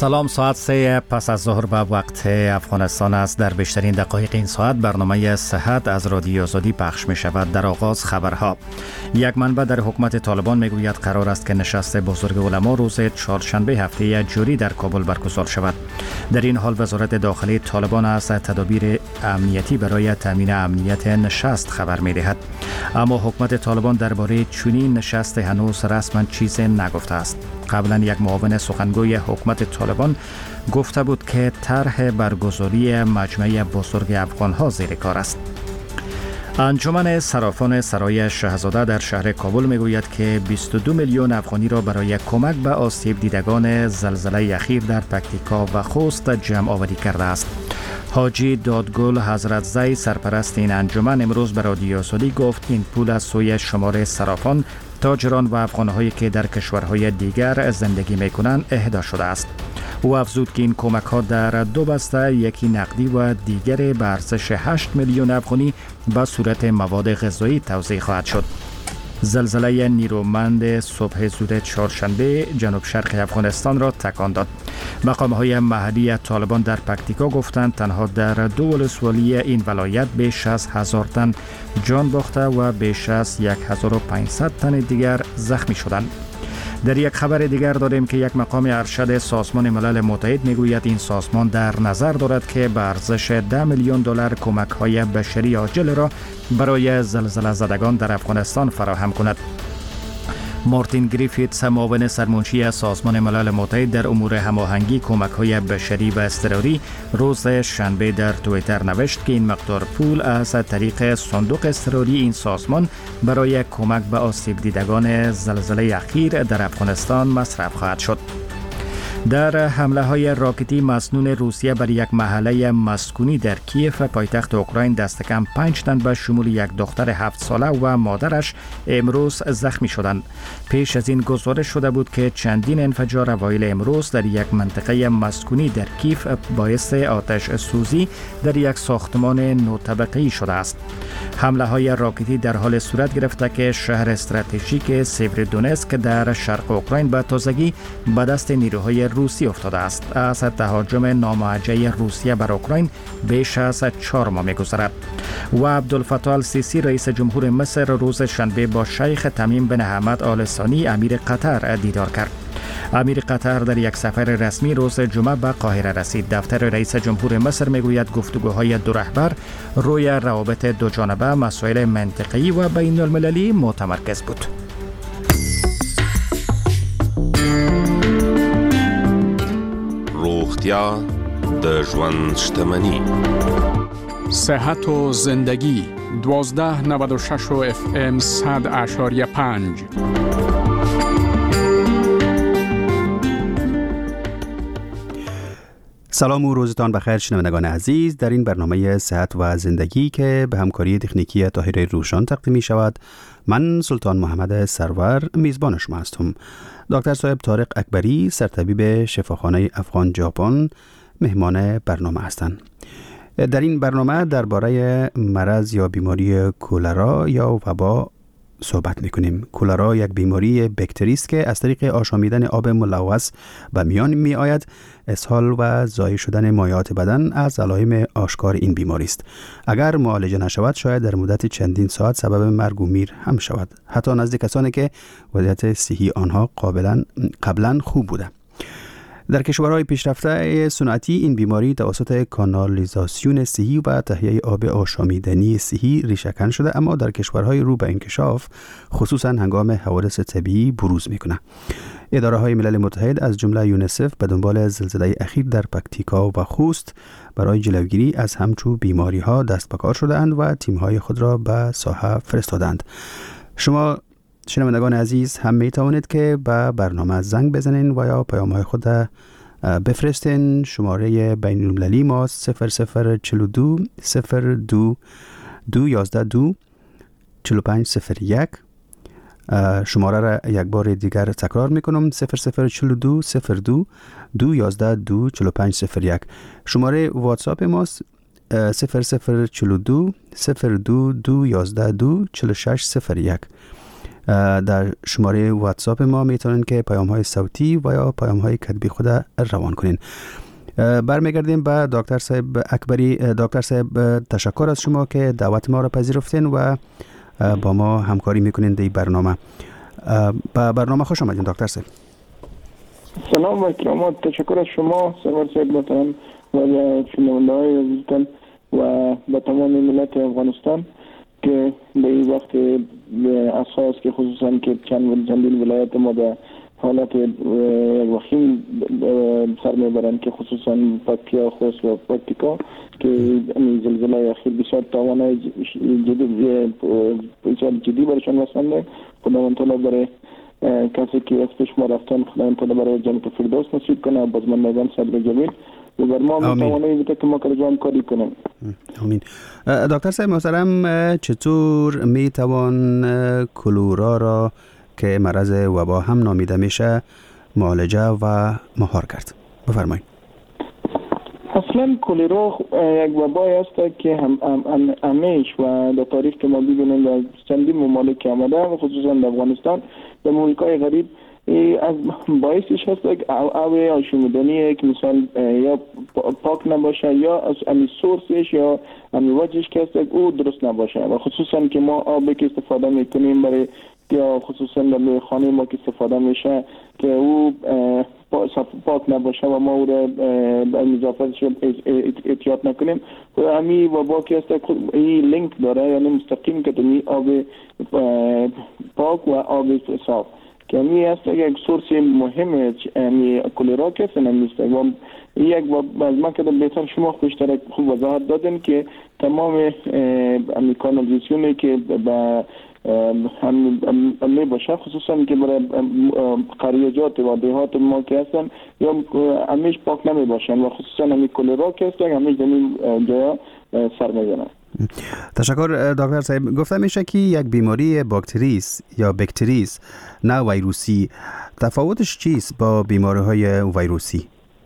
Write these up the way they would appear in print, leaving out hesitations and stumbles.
سلام، ساعت 3 پس از ظهر به وقت افغانستان است. در بیشترین دقایق این ساعت برنامه صحت از رادیو آزادی پخش می شود. در آغاز خبرها. یک منبع در حکومت طالبان می گوید قرار است که نشست بزرگ علما روز چهارشنبه هفته جوری در کابل برگزار شود. در این حال وزارت داخلی طالبان از تدابیر امنیتی برای تامین امنیت نشست خبر می دهد. اما حکومت طالبان درباره چنین نشست هنوز رسما چیزی نگفته است. قبلا یک معاون سخنگوی حکومت طالبان گفته بود که طرح برگزاری مجمع بزرگ افغان‌ها زیر کار است. انجمن صرافان سرای شهزاده در شهر کابل میگوید که 22 میلیون افغانی را برای کمک به آسیب دیدگان زلزله اخیر در پکتیکا و خوست جمع آوری کرده است. حاجی دادگل حضرت زی سرپرست این انجمن امروز به رادیو آزادی گفت این پول از سوی شمار صرافان، تاجران و افغان‌هایی که در کشورهای دیگر زندگی می‌کنند اهدا شده است. او افزود که این کمک‌ها در دو بسته، یکی نقدی و دیگری به ارزش 8 میلیون افغانی به صورت مواد غذایی توزیع خواهد شد. زلزله نیرومند صبح زود چهارشنبه جنوب شرق افغانستان را تکان داد. مقام‌های محلی طالبان در پکتیکا گفتند تنها در دو ولسوالی این ولایت بیش از 1000 تن جان باخته و بیش از 1500 تن دیگر زخمی شدند. در یک خبر دیگر داریم که یک مقام ارشد سازمان ملل متحد میگوید این سازمان در نظر دارد که به ارزش 10 میلیون دلار کمک‌های بشری عاجل را برای زلزله زدگان در افغانستان فراهم کند. مارتین گریفیتس، معاون سرمنشی سازمان ملل متحد در امور هماهنگی کمک‌های بشری و اضطراری، روز شنبه در توییتر نوشت که این مقدار پول از طریق صندوق اضطراری این سازمان برای کمک به آسیب دیدگان زلزله اخیر در افغانستان مصرف خواهد شد. در حمله های راکتی مسنون روسیه بر یک محله مسکونی در کیف پایتخت اوکراین دست کم 5 تن به شمول یک دختر 7 ساله و مادرش امروز زخمی شدند. پیش از این گزارش شده بود که چندین انفجار اوایل امروز در یک منطقه مسکونی در کیف باعث آتش سوزی در یک ساختمان 9 طبقه‌ای شده است. حمله های راکتی در حال صورت گرفته که شهر استراتژیک سیورودونتسک در شرق اوکراین به تازگی به دست نیروهای روسی افتاده است. از تهاجم ناموجه روسیه بر اوکراین بیش از 4 ماه می‌گذرد. و عبدالفتاح السیسی رئیس جمهور مصر روز شنبه با شیخ تمیم بن حمد آل ثانی امیر قطر دیدار کرد. امیر قطر در یک سفر رسمی روز جمعه به قاهره رسید. دفتر رئیس جمهور مصر میگوید گفتگوهای دو رهبر روی روابط دو جانبه، مسائل منطقه‌ای و بین المللی متمرکز بود. روغتیا د ژوند شتمني. صحت و زندگی 1296 اف ام 100.5. سلام و روزتان بخیر شنوندگان عزیز. در این برنامه صحت و زندگی که به همکاری تکنیکی طاهر روشان تقدیم می شود، من سلطان محمد سرور میزبان شما هستم. دکتر صاحب طارق اکبری، سرطبیب شفاخانه افغان ژاپن، مهمان برنامه هستند. در این برنامه درباره مرض یا بیماری کولرا یا وبا صحبت میکنیم. کولرا یک بیماری بکتری است که از طریق آشامیدن آب ملوث به میان می آید. اسهال و ضایع شدن مایعات بدن از علائم آشکار این بیماری است. اگر معالجه نشود شاید در مدت چندین ساعت سبب مرگ و میر هم شود، حتی نزد کسانی که وضعیت صحی آنها قبلا خوب بوده. در کشورهای پیشرفته صنعتی این بیماری توسط کانالیزاسیون صحی و تهیه آب آشامیدنی صحی ریشه‌کن شده، اما در کشورهای رو به انکشاف خصوصا هنگام حوادث طبیعی بروز میکنه. اداره‌های ملل متحد از جمله یونیسف به دنبال زلزله اخیر در پکتیکا و خوست برای جلوگیری از همچون بیماری‌ها دست به کار شده‌اند و تیم‌های خود را به ساحه فرستادند. شما شنوندگان عزیز هم می توانید که به برنامه زنگ بزنین و یا پیام‌های خود بفرستین. شماره بین المللی ما 0042 02 212 4501. شماره را یک بار دیگر تکرار میکنم 0042 02 212 4501. شماره واتساپ ماست 0042 02 212 4601. در شماره واتساپ ما میتونین که پیام‌های صوتی و یا پیام‌های کتبی خود روان کنین. برمیگردیم به دکتر صاحب اکبری. دکتر صاحب تشکر از شما که دعوت ما را پذیرفتین و با ما همکاری میکنین در برنامه. با برنامه خوش آمدین دکتر صاحب. سلام و اکرامات. تشکر از شما سرور صاحب محترم و شنونده‌های عزیزتان و به تمام ملت افغانستان که به این وقت اساس که خصوصا که چندین ولایت ما به حالت وخیم سر میبرند که خصوصا پکتیا، خوست و پکتیکا که این زلزله اخیر بسیار تاوان جدی برشان رسانده. خداوند تعالی برای کسی که از پیش ما رفتن خداوند تعالی برای جنت فردوس نصیب کنه. بازماندگان صبر جمیل و بر ما میتوانه بوده که ما کارجام کاری کنیم. آمین. دکتر صاحب محترم، چطور میتوان کلورا را که مرض وبا هم نامیده میشه معالجه و مهار کرد؟ بفرمایید. اصلا کلرا یک وبای است که همیش و در تاریخ که ما ببینیم در چندین ممالک آمده و خصوصا در افغانستان در مملکات غریب از باعثش هست که آشومدنی که مثال یا پاک نباشه یا از امی سورسش یا امی وجهش که هست او درست نباشه و خصوصا که ما آبی که استفاده میکنیم برای یا خصوصا در خانه ما که استفاده میشه که او پاک نباشه و ما او را به اضافتش احتیاط نکنیم و امی وبا که هست این لینک داره، یعنی مستقیم که دمی آب پاک و آب صاف که امی هست یک سورس مهم امی کلرا که نیست و یک از ما که بهتر شما خوشتر خوب وضاحت دادن که تمام امی کانالیزاسیونی که به هم باشه خصوصا که برای قریجات و دهات ما که هستن یا همیش پاک نمی باشن و خصوصا همی کلرا که هستن همیش در این جا سر میزنن. تشکر دکتر صاحب. گفته میشه که یک بیماری باکتریس یا بکتریس نه ویروسی، تفاوتش چیست با بیماری های ویروسی؟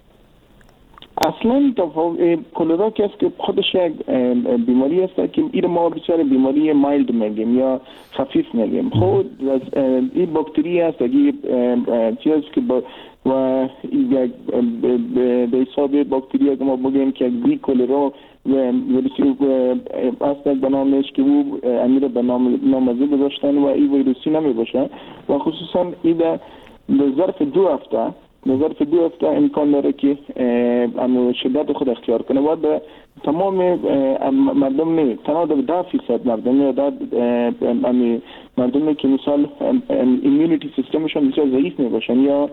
اصلا کلرا که است که خودش یک بیماری است که این ما بسیار بیماری مایلد میگیم یا خفیف میگیم. خود این باکتری است چیزی که و یک به حساب باکتری که ما بگیم که یک کلرا ویروسی است به نامش که او امیر به نام گذاشتن و این ویروسی نمی باشه و خصوصا این در ظرف 2 هفته امکان داره که شدت خود اختیار کنه و به تمام مردم نه، تنها در 10% مردم یا مردمی که مثال ایمیونیتی سیستمشون بسیار ضعیف میباشن یا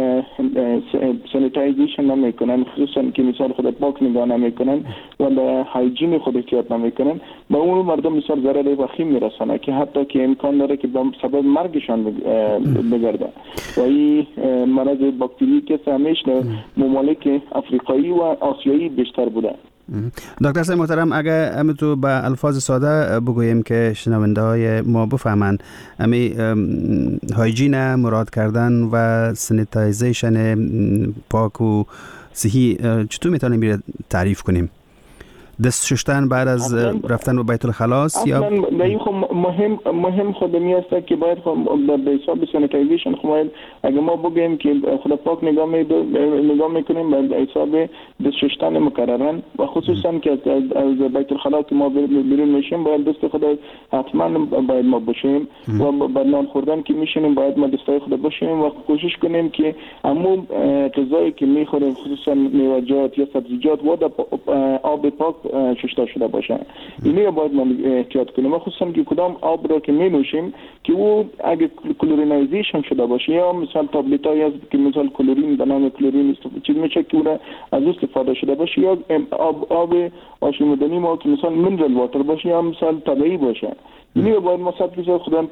سانیتایزیشن نمیکنن، خصوصا که مثال خود پاک نگاه نمیکنن و به هایجین خود احتیاط نمیکنن، با اون مردم مثال ضرر وخیم میرسانه که حتی که امکان داره که به سبب مرگشان بگرده و این مرض باکتری که همیشه در ممالک افریقایی و آسیایی بیشتر بوده. دکتر صاحب محترم، اگه همه تو به الفاظ ساده بگوییم که شنونده های ما بفهمند، همه هایجین مراد کردن و سانیتایزیشن پاک و صحی چطور میتونیم تعریف کنیم؟ دست شستن بعد از رفتن به بیت الخلاص یا مهم خودمی است که باید به حساب سانیتایزیشن خواهد اگر ما بگیم که خود پاک نگاه میکنیم به حساب دست شستن مکررن و خصوصا که از بیت الخلاص که ما بیرون میشیم باید دست خود حتما باید ما باشیم و بعد نان خوردن که میشینیم باید ما دستای خود باشیم و کوشش کنیم که عموم غذایی که میخوریم خصوصا میوه‌جات یا سبزیجات و آب پاک شسته شده باشه. اینو باید ما احتیاط کنیم، خصوصا که کدام آب را که می نوشیم که او اگه کلورینایزیشن شده باشه یا مثلا تابلتایی از که مثلا کلورین به نام کلورین استفاده میشه که او از استفاده شده باشه یا آب آشامیدنی ما که مثلا منرال واتر باشه یا مثلا طبیعی باشه. اینو باید ما صد خودم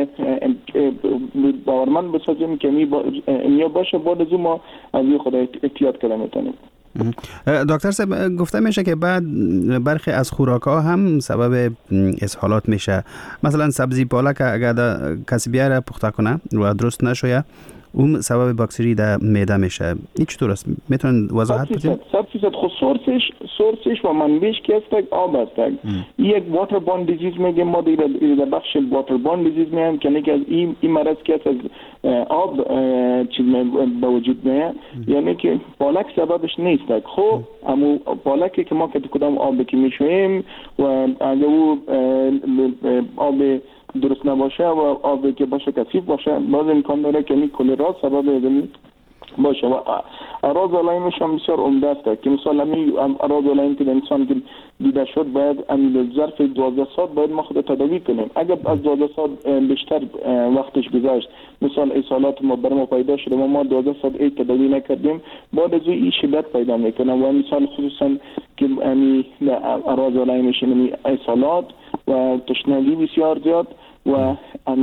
باورمند بسازیم که اینیا باشه بعد از ما از خود احتیاط کنیم میتونیم. دکتر صاحب گفته میشه که بعد برخی از خوراک‌ها هم سبب اسهالات میشه، مثلا سبزی پالک اگر کسی بیاره پخته کنه و درست نشویه اون سبب باکتری در معده میشه. این چطور است؟ میتونن وضاحت بدین؟ 100% خود سورسش و منبعش که است آب است. یک واتر بورن دیزیز میگیم ما در بخش واتر بورن دیزیز میگیم که از این مرض که از آب چیز به وجود میاد، یعنی که پالک سببش نیست. خب اما پالکی که ما کدام آب که میشویم و اگه او آب درست نباشه و آبی که باشه کثیف باشه، باز امکان داره که کلرا سبب باشه. و اعراض علائمش هم بسیار عمده است که مثلا اعراض علائم که انسان که دیده شد باید ظرف 12 ساعت باید ما خود تداوی کنیم. اگر از 12 ساعت بیشتر وقتش گذشت، مثلا اسهالات ما بر ما پیدا شده و ما 12 ساعت تداوی نکردیم، بعد از این شدت پیدا میکنه و مثلا خصوصا که اعراض علائمش اسهالات و تشنگی بسیار زیاد و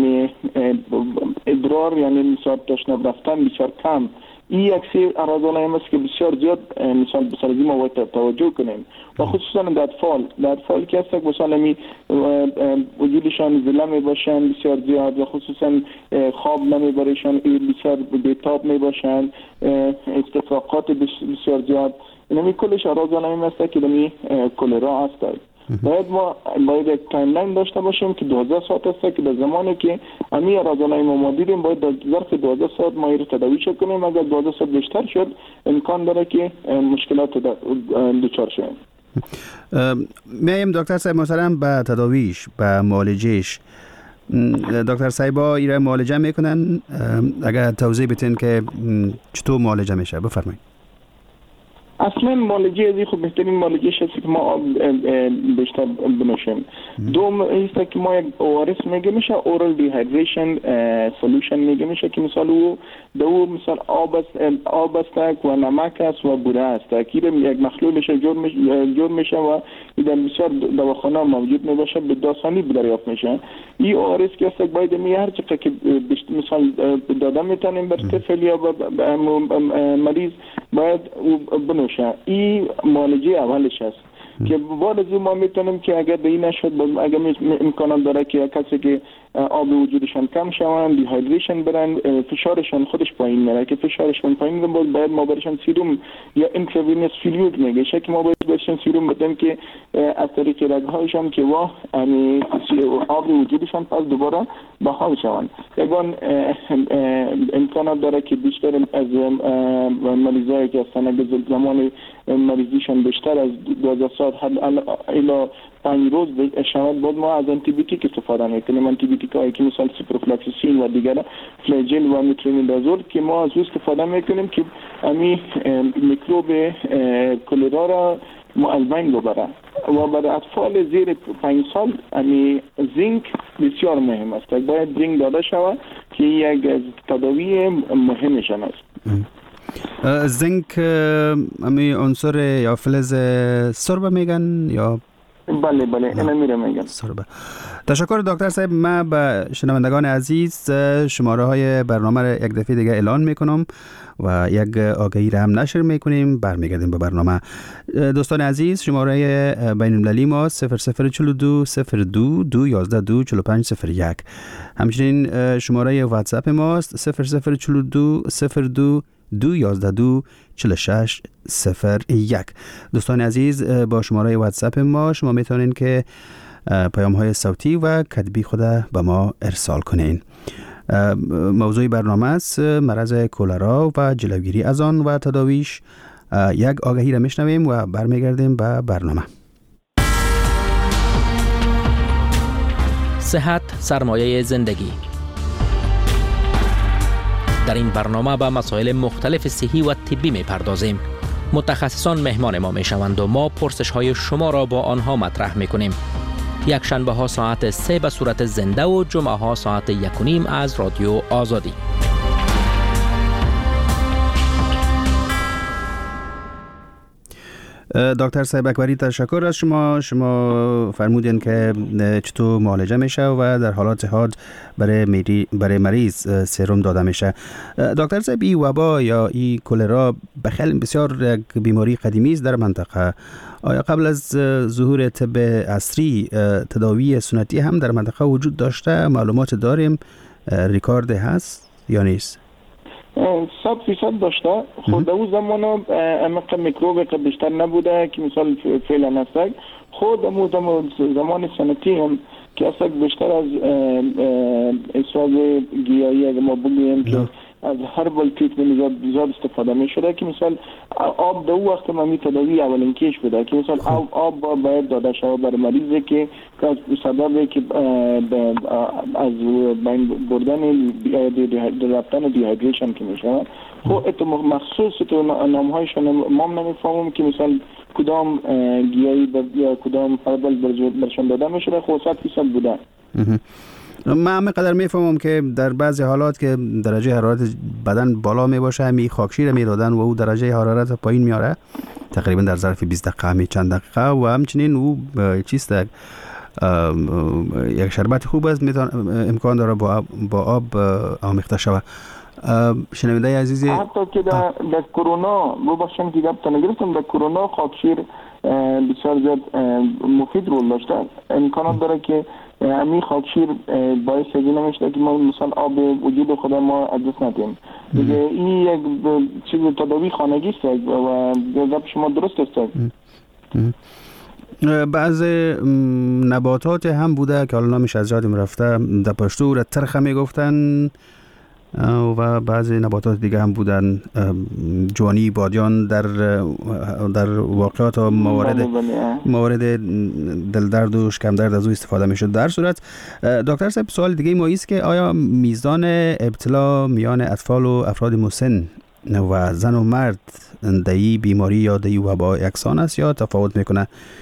ادرار، یعنی مثلا تشنه رفتن بسیار کم. این یک سری اعراض علائم است که بسیار زیاد مثلا بسازی ما باید توجه کنیم و خصوصا در اطفال که هست مثلا وجودشان زله می باشن بسیار زیاد و خصوصا خواب نمی برشن، بسیار بیتاب می باشن، استفراغات بسیار زیاد. اینمی کلش اعراض علائم است که دمی کلرا هست. باید یک تایملاین داشته باشیم که 12 ساعت است که در زمانی که امی اعراض علائم ما دیدیم باید در ظرف 12 ساعت ما رو تداوی کنیم. اگر 12 ساعت بیشتر شد امکان داره که مشکلات دچار شویم. میم دکتر صاحب مثلا به تداویش به معالجهش دکتر صاحبا ایره معالجه میکنن؟ اگر توضیح بدین که چطور معالجه میشه بفرمایید. اصلا معالجه ازی خب بهترین معالجه هست که ما آب بیشتر بنوشیم. دوم است که ما یک ORS میگه میشه اورال دیهایدریشن سولوشن میگه میشه که مثلا دو مثلا آب است و نمک است و بوره است که یک مخلولش جور میشه و در بسیار دواخانه موجود میباشه به داستانی دریافت میشه. این ORS که است باید هر چقدر که مثلا داده میتونیم بر طفل یا مریض باید بنوشه. این معالجه اولش است که بعد از این ما میتونیم که اگر به این نشد اگر امکان داره که کسی که آب وجودشان کم شوند دیهایدریشن برن، فشارشان خودش پایین میره که فشارشان پایین میره باید ما برشان سیروم یا اینتراوینوس فلوید میگه که ما باید برشان سیروم بدیم که از طریق رگهایشان که آب وجودشان پس دوباره بحال شوند. یگان امکان داره که بیشتر از مریضایی که هستن اگر زمان مریضیشان بیشتر از 12 ساعت الی 5 روز شود بود ما از آنتی بیوتیک استفاده میکنیم. آنتی بیوتیک هایی که مثلا سیپروفلاکسیسین و دیگر فلاجل و مترونیدازول که ما از استفاده میکنیم که امی میکروب کلرا را از بین ببره. و برای اطفال زیر 5 سال امی زینک بسیار مهم است. باید زینک داده شود که یک از تداوی مهمشان است. زینک امی عنصر یا فلز سرب میگن یا بله اینا میگم سرب. تشکر دکتر صاحب. من به شنوندگان عزیز شماره های برنامه را یک دفعه دیگه اعلان میکنم و یک آگهی را هم نشر میکنیم. برمیگردیم به برنامه. دوستان عزیز شماره بین المللی ما 0042 02 211 24501. همچنین شماره واتساپ ماست 0042 02 211 24601. دوستان عزیز با شماره واتساپ ما شما میتونین که پیام های صوتی و کتبی خود به ما ارسال کنین. موضوع برنامه است مرض کلرا و جلوگیری از آن و تداویش. یک آگهی را میشنویم و برمیگردیم به برنامه. صحت سرمایه زندگی. در این برنامه به مسائل مختلف صحی و طبی می‌پردازیم. متخصصان مهمان ما میشوند و ما پرسش‌های شما را با آنها مطرح می‌کنیم. یک شنبه ها ساعت 3 به صورت زنده و جمعه ها ساعت 1:30 از رادیو آزادی. دکتر صاحب اکبری تشکر از شما فرمودین که چطور معالجه میشه و در حالات حاد برای مریض سرم داده میشه. دکتر صاحب این وبا یا این کلرا بخیل بسیار یک بیماری قدیمی است در منطقه. آیا قبل از ظهور طب عصری تداوی سنتی هم در منطقه وجود داشته؟ معلومات داریم؟ ریکارد هست یا نیست؟ 100% داشته. خود در اون زمان امق میکروب که بیشتر نبوده که مثال فعلا هست. خود زمان سنتی هم که اصلا بیشتر از اصلاح گیاهی اگه ما بگیم که از هربال تریتمنت زیاد استفاده می شده که مثال آب در اون وقت ما می تداوی اولین کش بوده که مثال آب باید داده شود بر مریضی که سبب که از بین بردن رفتن دیهایدریشن که می شود. خب مخصوص تو نامهایشان ما نمیفهمم که مثال کدام گیاهی یا کدام هربال برشان داده می شده. خب 100% بوده. من همینقدر میفهمم که در بعضی حالات که درجه حرارت بدن بالا می باشه همی خاکشیر می دادن و او درجه حرارت پایین میاره تقریبا در ظرف 20 دقیقه همی چند دقیقه و همچنین او چیست یک شربت خوب است امکان داره با آب آمیخته شود. شنونده عزیزی حتی که در کرونا ببخشید دیگه نگرفتم در کرونا خاکشیر بسیار زیاد مفید رول داشته. امکان داره که همین خاکشیر باعث از این نمیشه که ما مثلا آب وجود خود ما از دست ندیم. دیگه این یک چیز تداوی خانگی است و گپ شما درست است. بعض نباتات هم بوده که حالا نامش از یادم رفته در پشتو را ترخه میگفتن و بعضی نباتات دیگه هم بودن جوانی بادیان در واقعات و موارد دلدرد و شکمدرد از او استفاده میشد. در صورت دکتر صاحب سوال دیگه ما است که آیا میزان ابتلا میان اطفال و افراد مسن و زن و مرد دهی بیماری یا دهی وبا یکسان است یا تفاوت میکنه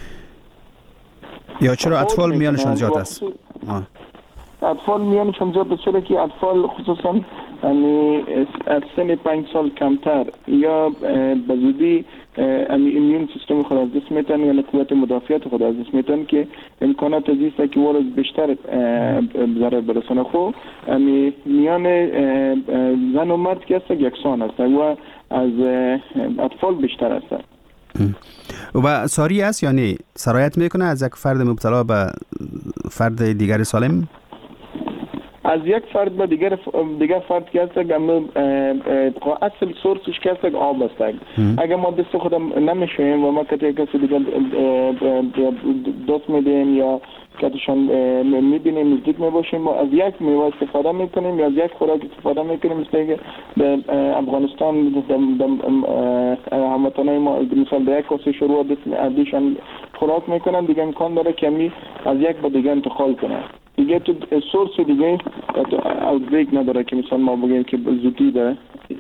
یا چرا اطفال میانشان زیاد است؟ اطفال میانشان زیاد است چرا که اطفال خصوصا از سن 5 سال کمتر یا به زودی ایمیون سیستم خود از دست میتن یا قوت مدافعت خود از دست میتن که امکانات زیست که ورز بیشتر ضرر برسانه. خو میان زن و مرد که است یکسان است و از اطفال بیشتر است. و ساری است یا نه؟ سرایت میکنه از یک فرد مبتلا به فرد دیگر سالم؟ از یک فرد به دیگر فرد که هست اصل سورسش که هست آب است. اگر ما دست خودم نمیشویم و ما کسی دیگر دوست میدیم یا کتشان میبینیم نزدیک میباشیم و از یک میوه استفاده میکنیم یا از یک خوراک استفاده میکنیم مثل که در افغانستان هموطنای ما مثال در یک کاسه شروع ادیشان خوراک میکنن دیگه امکان داره که از یک به دیگه انتقال کنه. دیگه تو سورس دیگه اوتبریک نداره که مثلا ما بگیم که زودی داره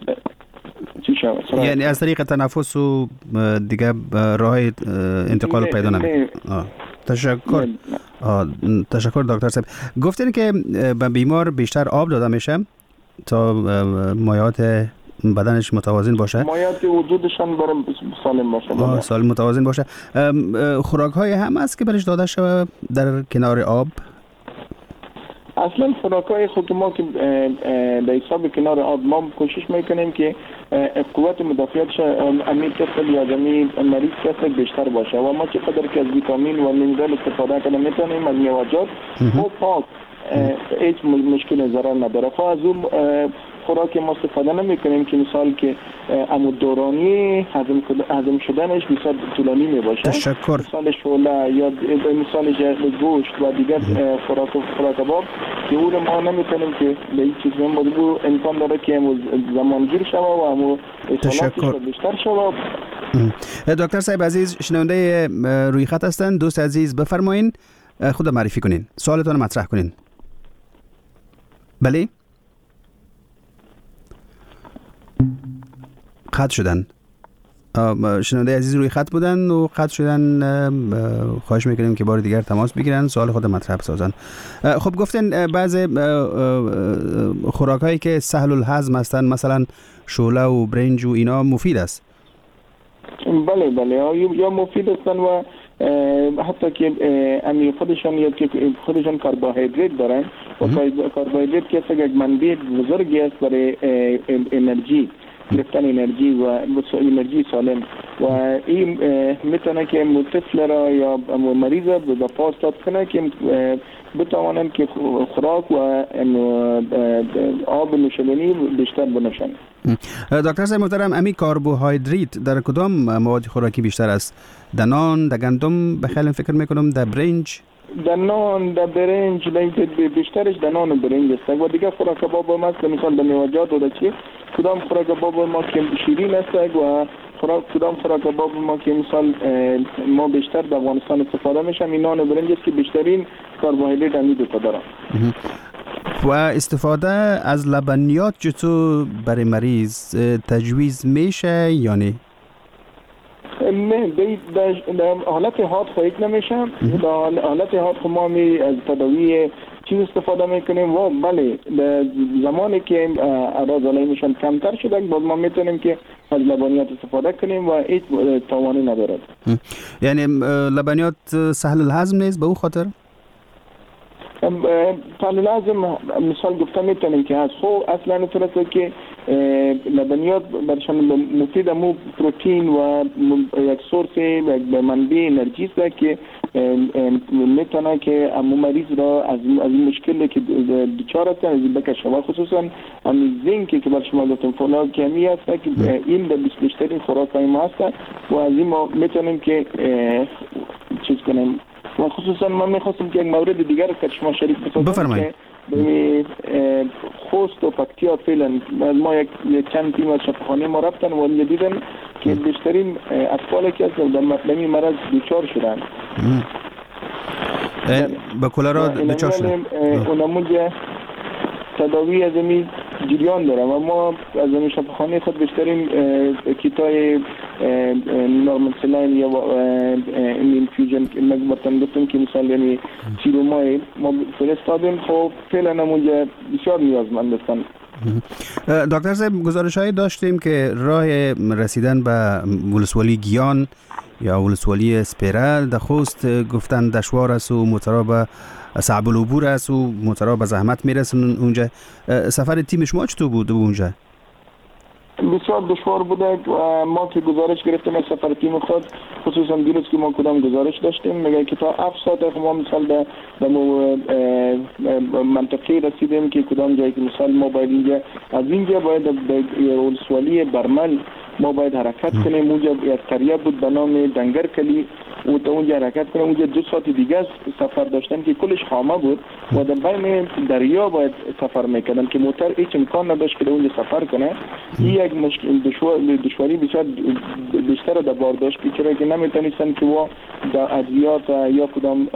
یعنی از طریق تنفس و دیگه راه انتقال پیدا نمیکنه. تشکر دکتر صاحب. گفتین که به بیمار بیشتر آب داده میشه تا مایعات بدنش متوازن باشه، مایعات وجودشان برای سالم باشه، سالم متوازن باشه. خوراک های هم هست که برش داده شده در کنار آب؟ اصلا خوراکای خود ما که در حساب کنار آب ما کوشش میکنیم که قوت مدافعتش امید طفل یا جمعی مریض کسی بیشتر باشه و ما چقدر که از ویتامین و مینرال استفاده کنیم میتونیم از میوه‌جات و پاک هیچ مشکل ضرر نداره. از اون خوراک ما استفاده نمی کنیم که مثال که عمود دورانی هضم شدنش مثال طولانی می باشه. تشکر. مثال شعله یا مثال گوشت و دیگر خوراک باب که اون ما نمی کنیم که به این چیز ما امکان داره که زمانگیر شوه و همون اصالاتش بیشتر شوه. دکتر صاحب عزیز شنونده روی خط هستند. دوست عزیز بفرمایین خود معرفی کنین، سوالتون مطرح کنین. بله قطع شدن. شنونده عزیز روی خط بودن و قطع شدن. خواهش میکنیم که بار دیگر تماس بگیرن، سوال خود مطرح سازن. خب گفتن بعض خوراک هایی که سهل الهضم هستن مثلا شوله و برنج و اینا مفید است. بله یا مفید هستن و حتی که امی خودشان کربوهیدرات دارن و کربوهیدرات که یک منبع بزرگی است برای انرژی، گرفتن انرژی و انرژی سالم. و این میتونه که طفل را یا مریض به پاس داد کنه که بتوانند که خوراک و آب نوشیدنی بیشتر بنوشند. دکتر صاحب محترم، امی کربوهیدرات در کدام مواد خوراکی بیشتر است؟ در نان، در گندم بخیال فکر میکنم، در برنج؟ در نان، در برنج، بیشترش در نان و برنج است. و دیگه خوراک باب ما است، مثلا در میوه‌جات و چی کدام خوراک باب ما که شیرین است و کدام خوراک باب ما که مثال ما بیشتر در افغانستان استفاده میشم این نان و برنج است که بیشترین کربوهیدرات امی دو تا داره. و استفاده از لبنیات چطور برای مریض تجویز میشه یا نه؟ نه، در حالت حاد خواهید نمیشم. در حالت حاد ما می از تداوی چیز استفاده میکنیم و بله در زمانی که اعراض علیه‌شان کمتر شده باز ما میتونیم که از لبنیات استفاده کنیم و هیچ تاوانی ندارد. یعنی لبنیات سهل الهضم نیست به او خاطر؟ لازم مثال گفته میتونیم که از خو اصلا اینطوره که لبنیات برشان مفید مو پروتین و یک سورس یک منبع انرژی است که میتونه که مریض را از این مشکلی که دچار هستن از این بکشه و خصوصا همین زینک که بر شما گفتم فولاد کمی است که این در بیشترین خوراک‌های ما هست و از این ما میتونیم که چیز کنیم. و خصوصا من میخواستم که یک مورد دیگر که شما شریک بسازم که خوست و پکتیا فعلا از ما یک چند تیم از شفاخانه ما رفتن و دیدن که بیشترین اطفالی که در مطلمی مرض دچار شدن با کلرا دچار شدن اونموج تداوی از این جریان داره و ما از این شفاخانه خود بیشترین کیتای نورمال سلاین یا اینفیوژن مگبتن گفتیم که مثال یعنی سیرومای ما فرستادیم. خب فعلا نمونجا بسیار نیازمند هستن. دکتر صاحب گزارش‌هایی داشتیم که راه رسیدن به ولسوالی گیان یا ولسوالی سپیرال در خوست گفتن دشوار است و مترا صعب العبور است و مترا به زحمت میرسن اونجا. سفر تیم شما چطور بود اونجا؟ بسیار دشوار بوده و ما که گزارش گرفتیم از سفر تیم خود خصوصا دیروز که ما کدام گزارش داشتیم میگه که تا 7 ساعت ما مثال به منطقه رسیدیم که کدام جایی که مثال ما باید اینجا از اینجا باید به ولسوالی برمل ما باید حرکت کنیم. اونجا یک قریه بود به نام دنگر کلی و تا اونجا حرکت کنیم. اونجا 2 ساعت دیگه سفر داشتن که کلش خامه بود و در بین دریا باید سفر میکردن که موتر هیچ امکان نداشت که اونجا سفر کنه. این یک مشکل دشواری بسیار بیشتر در بار داشت که چرا که نمیتونستن که و در ادویات یا کدام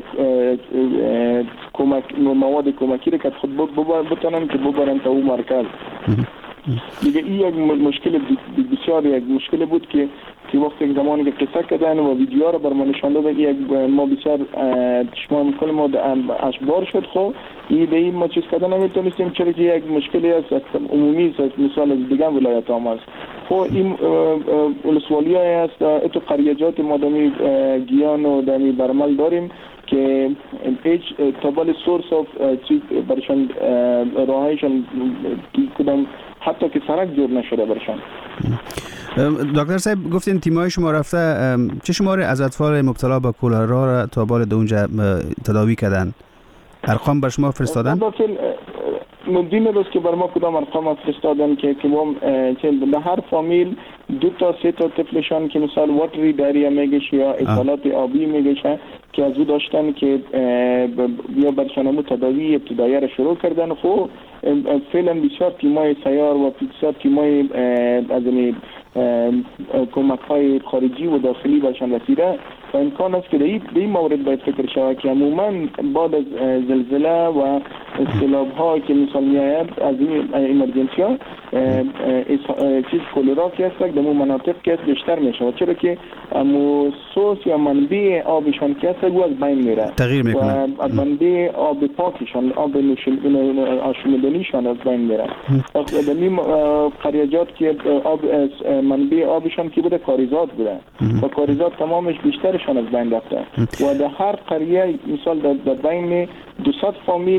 مواد کمکی را که خود بتونن که ببرن تا اون مرکز. دیگه این یک مشکل بسیار یک مشکل بود که وقتی زمانی که قصه کردن و ویدیوها رو بر ما نشان دادن یک ما بسیار شما کل ما اشبار شد. خب این ما چیز کردن نمیتونستیم چرا که یک مشکلی است عمومی است مثال از دیگه ولایت ها است. خب این ولسوالی است اتو قریجات ما دمی گیان و دمی برمل داریم که هیچ تابل سورس آف چیز برشان راهایشان کدام حتی که سرک جور نشده برشان. دکتر صاحب گفتین تیمای شما رفته چه شماره از اطفال مبتلا به کولرا را تا بال در اونجا تداوی کردن؟ ارقام بر شما فرستادن؟ مدین روز که بر ما کدام ارقام فرستادن که به هر فامیل 2 تا 3 تا طفلشان که مثال واتری داریا میگشه یا اصالات آبی میگشه که از او داشتن که یا برشانمو تداوی ابتدایی را شروع کردن. خب فعلا بسیار تیمای سیار و بسیار تیمای از کمک های خارجی و داخلی برشان رسیده و امکان است که در این مورد باید فکر شود که عموما بعد از زلزله و سیلاب ها که مثال میآید از این امرجنسی ها چیز کولرا که است در اون مناطق که بیشتر میشه چرا که سورس یا منبع آبشان که است او از بین میره تغییر میکنه و منبع آب پاکشان آب آشامیدنیشان از بین میره. در این قریجات که منبع آبشان که بوده کاریزات بوده و کاریزات تمامش بیشترشان از بین رفته و در هر قریه مثال در بین 200 فامیل یا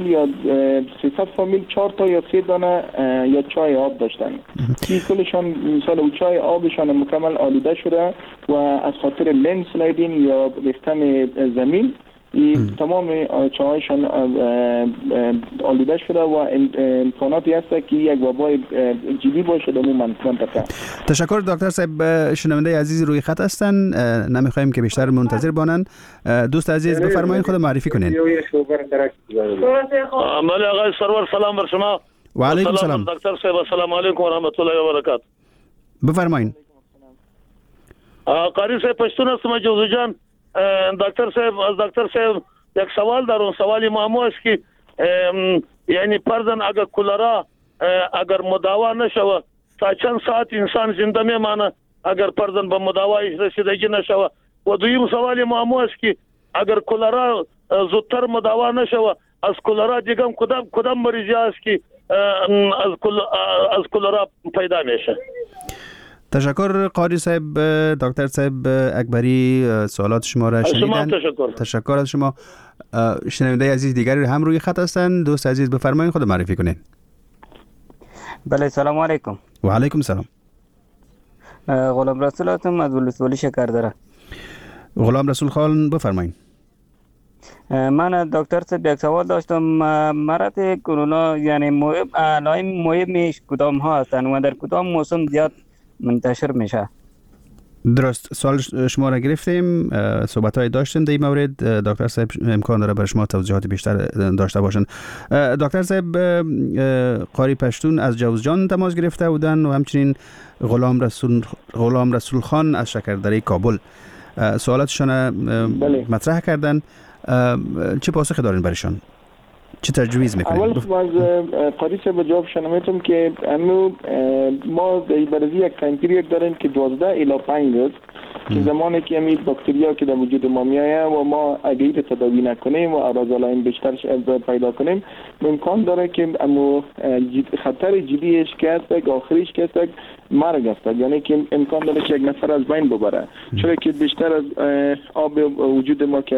300 فامیل 4 تا یا 3 دانه یا چای آب داشتن. این کلشان مثلا چای آبشان مکمل آلوده شده و از خاطر لندسلایدینگ یا ریختن زمین تمام چاهایشان آلوده شده و امکاناتی هست که یک وبای جدی باشه در اون منطقه. تشکر دکتر صاحب. شنونده عزیز روی خط هستن، نمیخوایم که بیشتر منتظر بانن. دوست عزیز بفرمایید خود معرفی کنین. مالی آقای سرور سلام بر شما. و علیکم سلام دکتر صاحب. السلام علیکم و رحمت الله و برکاته. بفرمایید. قاری صاحب پشتون هستم جوزو جان. دکتر صاحب از دکتر صاحب یک سوال دارم. سوالی معمو است که یعنی پردن اگر کولرا اگر مداوا نشوه تا چند ساعت انسان زنده میمانه اگر پردن به مداوایش رسیدگی نشوه. و دویم سوالی معمو است که اگر کولرا زودتر مداوا نشوه از کولرا دیگه کدام مریضی است که از کولرا پیدا میشه. تشکر قاری صاحب. دکتر صاحب اکبری سوالات شما را شنیدن. تشکر از شما. شنونده عزیز دیگری هم روی خط هستند. دوست عزیز بفرمایید خود معرفی کنین. بله سلام علیکم. و علیکم سلام. غلام رسول هستم از ولسوالی شکردره. غلام رسول خان بفرمایید. من دکتر صاحب یک سوال داشتم. مرض کرونا یعنی علائم مهمش کدام ها هستند و در کدام موسم زیاد منتشر میشه؟ درست، سوال شما را گرفتیم، صحبت های داشتیم در این مورد. دکتر صاحب امکان داره برای شما توضیحات بیشتر داشته باشن. دکتر صاحب قاری پشتون از جوزجان تماس گرفته بودن و همچنین غلام رسول خان از شکردره کابل سوالاتشان مطرح کردن. چه پاسخی دارین برایشان؟ چه تجویز میکنید؟ اول از قاری صاحب جوابشان میتونم که ما برای یک تایم پیریود داریم که 12 الی 5 روز که زمانی که این باکتریا که در وجود ما میایه و ما اگه این تداوی نکنیم و اعراض علائم بیشتر پیدا کنیم امکان داره که خطر جدیش که هست آخریش که هست مرگ است. یعنی که امکان داره که یک نفر از بین ببره، چرا که بیشتر از آب وجود ما که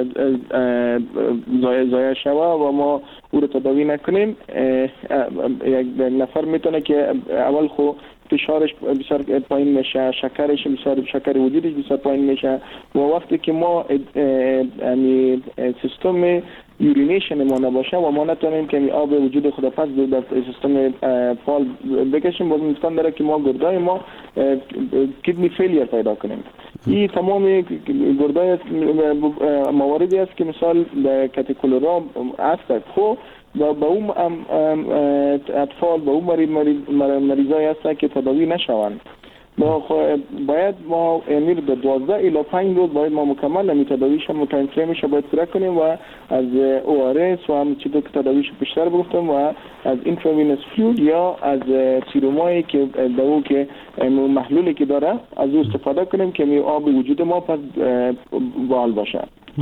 ضایع شوه و ما او رو تداوی نکنیم یک نفر میتونه که اول خو فشارش بسیار پایین میشه، شکرش بسیار شکر وجودش بسیار پایین میشه و وقتی که ما یعنی سیستم یورینیشن ما نباشه و ما نتونیم که آب وجود خود پس در سیستم فال بکشیم باز امکان داره که ما گردای ما کدنی فیلیر پیدا کنیم. این تمام گردای مواردی است که مثال در کاتیکولرا است. خب با اون اطفال با اون مریضای هستن که تداوی نشوند. باید ما امیر در 12 الی 5 روز باید ما مکمل نمی تداویشون متنفرمیش باید پوره کنیم و از ORS و هم چیزی که تداویش بیشتر بگفتم و از اینتراوینس فلوید یا از سیرومایی که دو که محلولی که داره از او استفاده کنیم که می آب وجود ما پس بال باشه.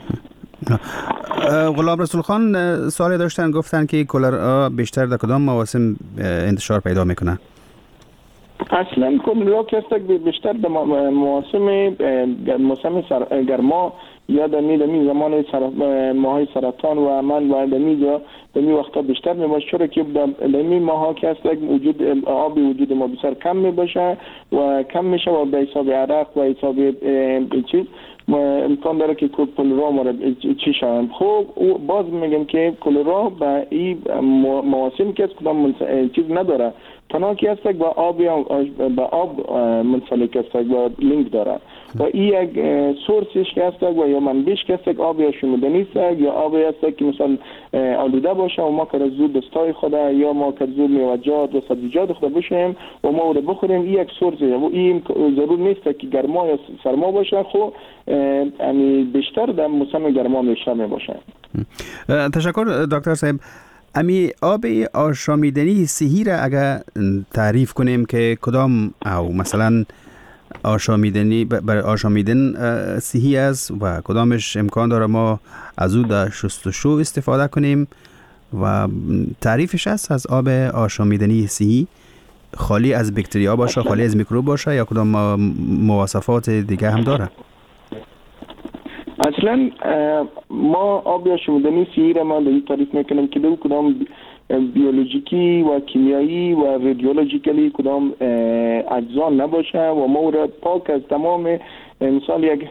غلام رسول خان سوالی داشتن، گفتن که کولرا بیشتر در کدام مواسم انتشار پیدا میکنه؟ اصلا کولرا که است بیشتر در مواسم گرما یا در می زمان ماهای سرطان و عمل و در می وقتا بیشتر می باشه، چرا که در می ماها که است وجود آب وجود ما بسیار کم می باشه و کم میشه و به حساب عرق و حساب چیز امکان داره که کولرا مورد چی شوند. خب باز میگم که کولرا به این مواسم که کدام چیز نداره، تنها که است با آب منسلک است و لینک داره و این یک سورسش که است و یا منبعش که است آب یا شمودنی است یا آب است که مثلا آلوده باشه و ما که زود دستای خود یا ما که زود میوه‌جات و سبزیجات خود بشیم و ما رو بخوریم. این یک سورس و این ضرور نیست که گرما یا سرما باشه. خب یعنی بیشتر در موسم گرما بیشتر می باشه. تشکر دکتر صاحب. امی آب آشامیدنی صحی را اگر تعریف کنیم که کدام او مثلا آشامیدنی برای آشامیدن صحی است و کدامش امکان داره ما از او در شستشو استفاده کنیم و تعریفش است از آب آشامیدنی صحی خالی از باکتریا باشه، خالی از میکروب باشه یا کدام مواصفات دیگه هم داره؟ اصلا ما آب آشامیدنی سیهی را ما تعریف میکنیم که دو کدام بیولوژیکی و کیمیایی و رادیولوژیکلی کدام اجزا نباشه و ما را پاک از تمام مثال یک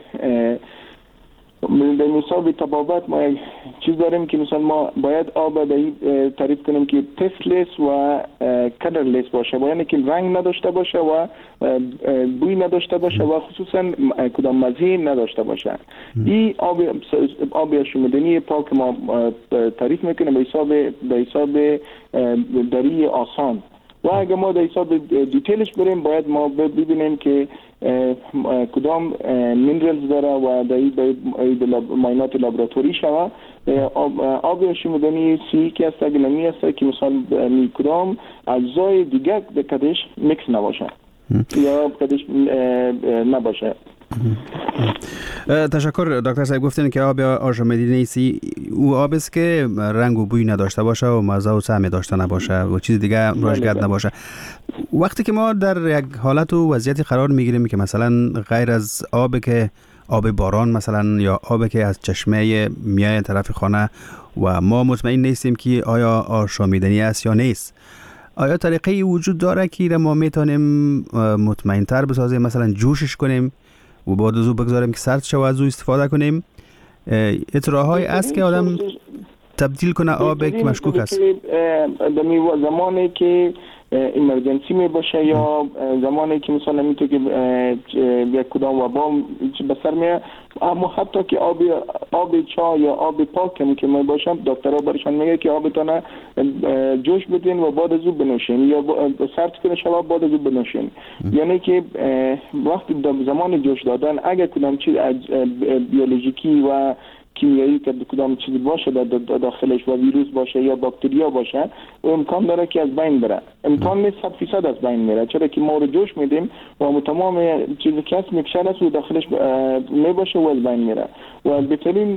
به مثال طبابت ما یک چیز داریم که مثلا ما باید آب تعریف کنیم که تستلس و کلرلس باشه، یعنی که رنگ نداشته باشه و بوی نداشته باشه و خصوصا کدام مزه نداشته باشه. این آب آشامیدنی پاک ما تعریف میکنیم به حساب دری آسان و اگر ما در حساب دیتیلش بریم باید ما ببینیم که کدام مینرالز داره و در ماینات لابراتوری شوه. آب آشامیدنی سیهی که است گلمی است که مثلا کدام اجزای دیگر کدش میکس نباشه یا کدش نباشه. تشکر دکتر صاحب. گفتین که آب آشامیدنی سیهی او آب است که رنگ و بوی نداشته باشه و مزه و طعم داشته نباشه و چیز دیگه روشگرد نباشه. وقتی که ما در یک حالت و وضعیتی قرار میگیریم که مثلا غیر از آب که آب باران مثلا یا آب که از چشمه میای طرف خانه و ما مطمئن نیستیم که آیا آشامیدنی است یا نیست، آیا طریقه وجود داره که ما میتونیم مطمئن تر بسازیم، مثلا جوشش کنیم و بعد از او بگذاریم که سرد شود از او استفاده کنیم؟ اطراحای است که آدم تبدیل کنه آب که مشکوک است. زمانی که ایمرجنسی می باشه یا زمانی که مثلا میتونه که یک کدام وبا به سر میاد، اما حتی که آب چای یا آب پاک که می باشم دکترها برشان میگه که آبتون جوش بدین و بعد از او بنوشین یا سرد کنه شما بعد از او بنوشین. یعنی که وقتی زمان جوش دادن اگر کدام چیز بیولوژیکی و کیمیایی که کدام چیزی باشه داخلش و ویروس باشه یا باکتریا باشه و امکان داره که از بین بره. امکان نیست 100% از بین میره، چرا که ما رو جوش میدیم و تمام چیزی که هست میکشر است و داخلش میباشه و از بین میره و بهترین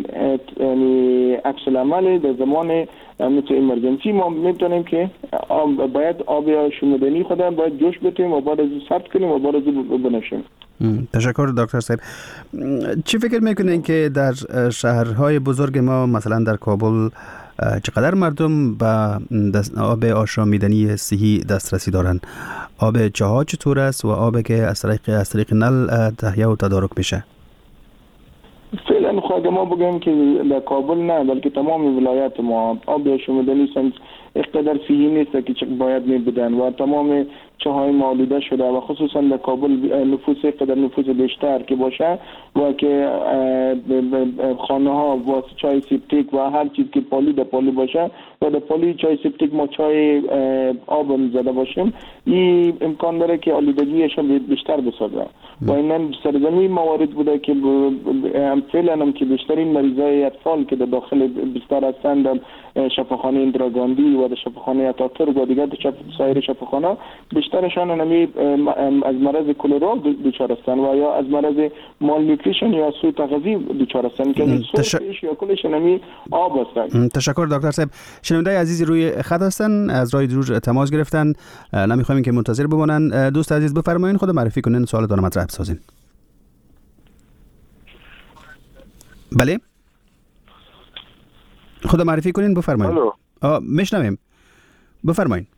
عکس العمل در زمان مثل ایمرجنسی ما میتونیم که باید آب آشامیدنی خودم باید جوش بدیم و بعد از سرد کنیم و بعد از بنوشیم. تشکر دکتر صاحب. چی فکر میکنین که در شهرهای بزرگ ما مثلا در کابل چقدر مردم به آب آشامیدنی صحی دسترسی دارن؟ آب چاه چطور است و آب که از طریق نل تهیه و تدارک میشه؟ فعلا خواهد ما بگم که در کابل نه بلکه تمام ولایات ما آب آشامیدنی اقتدار صحی نیست که باید میبودن و تمام چاهای ما آلوده شده و خصوصا در کابل نفوس بیشتر که باشه و که خانه ها و چای سیپتیک و هر چیز که پالی در پالی باشه و در پالی چای سیپتیک ما چای آب زده باشیم، این امکان داره که آلودگیش بیشتر بسازه و این سرزمین موارد بوده که فعلا هم که بیشترین مریضای اطفال که در داخل بستر هستند در شفاخانه اندرا گاندی و در شفاخانه اتاتورک و دیگر سایر شفاخانه بیشترشان از مرض کلرا دچار هستند و یا از مرض مالنیوتریشن یا سوء تغذیه دچار هستند که سورسش یا کلش آب هستند. تشکر دکتر صاحب. شنونده عزیزی روی خط هستن، از راه دور تماس گرفتن، نمیخوایم که منتظر بمونن. دوست عزیز بفرمایید خود معرفی کنین، سوالتون مطرح بسازین. بله خود معرفی کنین بفرمایید. میشنویم بفرمایید.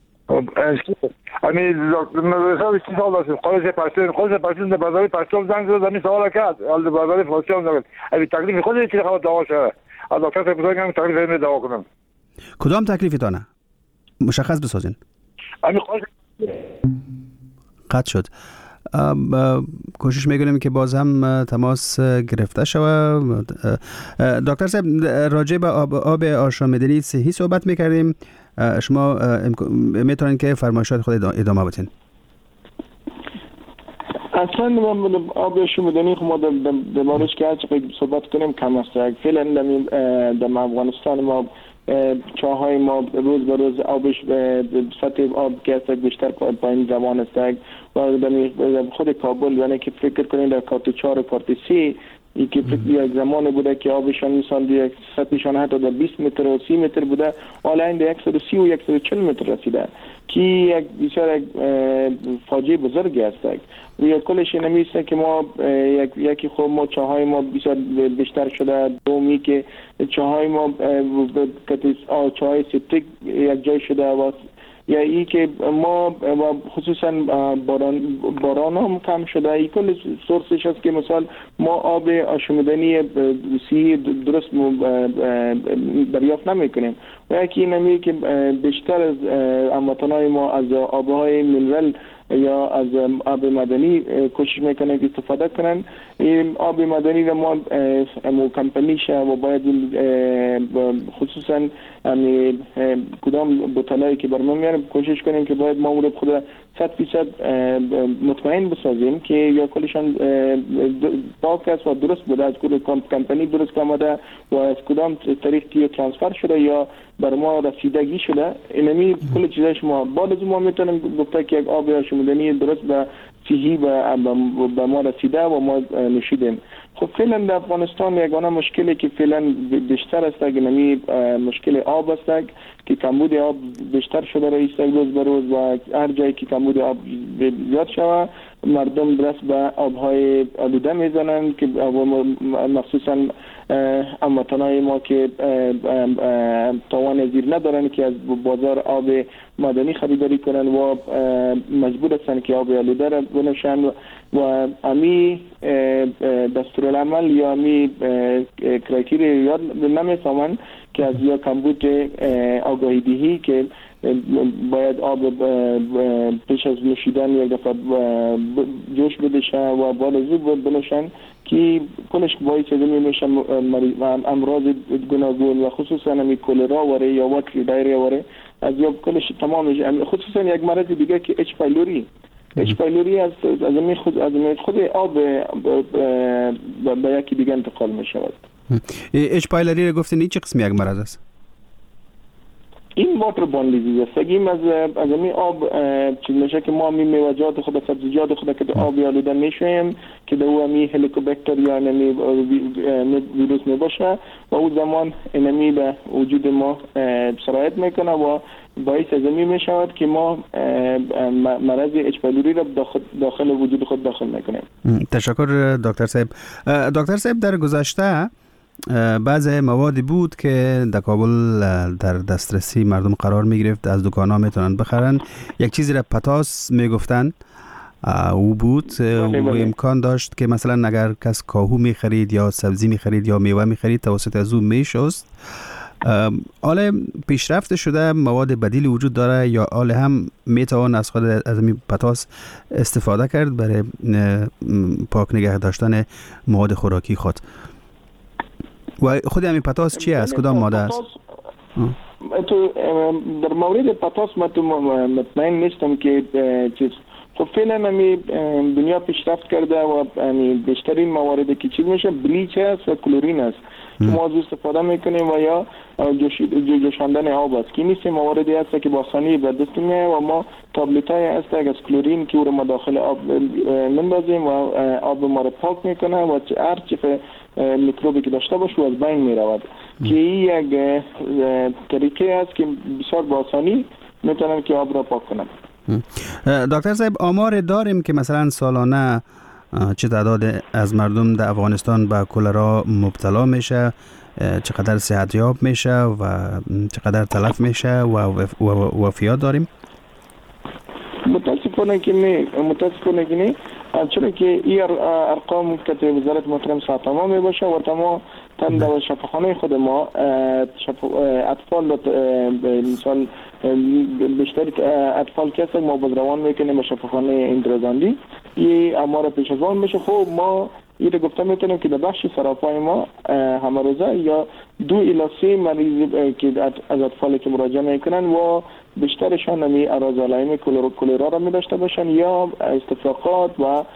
همین مدرسه 20 سال داشتیم. خودش پرسید در بازار پرچم زنگ زد همین سوال کرد. حال بازار پرچم زد. همین تکلیف خودش چه خبر دعوا شده. از دکتر صاحب بگم تکلیف همین دعوا کنم. کدام تکلیفتانه؟ مشخص بسازین. همین خودش قطع شد. کوشش میکنیم که باز هم تماس گرفته شود. دکتر صاحب راجع به آب آشامیدنی صحی صحبت میکردیم، شما میتونین که فرمایشات خود ادامه بدین. اصلا آب آشامیدنی ما در بارش که هرچی صحبت کنیم کم است. فعلا در افغانستان ما چاهای ما روز به روز آبش به سطح آب که است بیشتر پایین روان است و در خود کابل یعنی که فکر کنید در کارت 4 و کارت 3 این که یک زمان بوده که آبشان مثال یک سطحشان حتی در 20 متر و 30 متر بوده، حالا این 130 و 140 متر رسیده که یک بسیار فاجعه بزرگی است. و یک کلش نمیسته که ما یکی خب ما چاهای ما بسیار بیشتر شده، دومی که چاهای ما چاهای سپتیک یک جای شده و یا ای که ما خصوصا باران هم کم شده. این کل سورسش است که مثال ما آب آشامیدنی سی درست دریافت نمی کنیم و یکی نمی که بیشتر از هموطنان ما از آبهای منرال یا از آب مدنی کوشش میکنن که استفاده کنن. این آب مدنی رو ما کمپنیش و باید خصوصا کدام بوتلایی که برام میاریم کوشش کنیم که باید ما اون رو خود 100% مطمئن بسازیم که یا کلشان پاک است و درست بوده، از کدام کمپنی درست آمده و از کدام طریق ترانسفر شده یا بر ما رسیدگی شده. اینمی کل چیزاش ما بعد از ما میتونیم گفته که یک آب آشامیدنی درست به صحی به ما رسیده و ما نوشیدیم. خب فعلا در افغانستان یگانه مشکلی که فعلا بیشتر است اینمی مشکل آب است که کمبود آب بیشتر شده رئیس روز به روز و هر جایی که کمبود آب زیاد شود مردم دست به آبهای آلوده میزنند که مخصوصا هموطنان ما که توان زیر ندارن که از بازار آب مدنی خریداری کنن و مجبور هستن که آب آلوده را بنوشن و امی دستورالعمل یا امی کرایتری یاد نمیفهمن که از یا کمبود آگاهی دهی که باید آب پیش از نوشیدن یک دفعه جوش بدشه و بعد از او بنوشن که کلش باعث میشه امراض گوناگون و خصوصا همی کلرا وره یا واتری دایریا وره از یا کلش تمامش خصوصا یک مرض دیگه که اچ پایلوری از خود آب به یکی دیگه انتقال می شود. اچ پایلوری رو گفتین این چه قسمی یک مرض است؟ این واتر بورن دیزیز است. اگه از این آب چیز میشه که ما میوه‌جات خود سبزیجات خود که آب آلوده میشویم که در او هلیکوباکتر یا ویروس میباشه و او زمان اینمی به وجود ما سرایت میکنه و باعث از این میشود که ما مرض اچ پایلوری را داخل وجود خود داخل میکنیم. تشکر دکتر صاحب. دکتر صاحب در گذشته بعض موادی بود که در کابل در دسترسی مردم قرار می گرفت، از دکان‌ها میتونن بخرن. یک چیزی را پتاس میگفتن او بود و امکان داشت که مثلا اگر کس کاهو می خرید یا سبزی می خرید یا میوه می خرید توسط از او می شست. حالا پیشرفت شده مواد بدیلی وجود داره یا حالا هم میتوان از خود از این پتاس استفاده کرد برای پاک نگه داشتن مواد خوراکی خود؟ و خود همین پتاس چی است؟ کدام ماده است؟ تو در مورد پتاس من مطمئن نیستم که چیز خب فعلا همی دنیا پیشرفت کرده و بیشترین مواردی که چیز میشه بلیچ است و کلورین است که ما از استفاده میکنیم و یا جوشاندن آب است که نیست مواردی هست که با آسانی به دست میاد و ما تابلت های هست از کلورین که او رو ما داخل آب مندازیم و آب ما رو پاک میکنه و هر چه میکروبی که داشته باشه از بین میرود که این یک طریقه است که بسیار با آسانی میتونن که آب را پاک کنن. دکتر صاحب آمار داریم که مثلا سالانه چه تعداد از مردم در افغانستان به کلرا مبتلا میشه، چقدر صحتیاب میشه و چقدر تلف میشه و وفیات داریم؟ متاسفانه که نه چرا که این ارقام که وزارت محترم ساتما می باشه و تمام تن در شفاخانه خود ما اطفال مثال بیشتر اطفال کسی ما بازروان میکنیم به شفاخانه اندرزاندی این امار پیش از آن میشه. خب ما این رو گفته میتونیم که در بخش سراپای ما همه روزه یا 2 الی 3 مریض که از اطفالی که مراجعه میکنن و بیشترشان همی اعراض علائم کلرا را می داشته باشن یا استفراغات و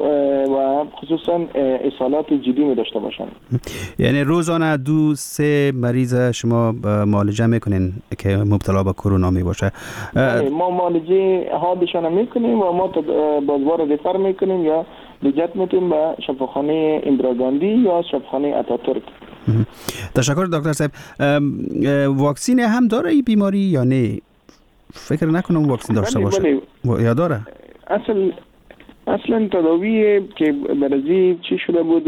خصوصا اسهالات جدی می داشته باشن. یعنی روزانه 2-3 مریض شما معالجه میکنین که مبتلا به کرونا می باشه؟ ما معالجه حادشان میکنیم و ما بازوار ریفر میکنیم یا رجعت میتونیم به شفاخانه اندراگاندی یا شفاخانه اتاتورک. تشکر دکتر صاحب. واکسین هم داره این بیماری یا نه؟ فکر نکنم واکسین داشته باشه. یا داره؟ اصلا تداوی که برزی چی شده بود،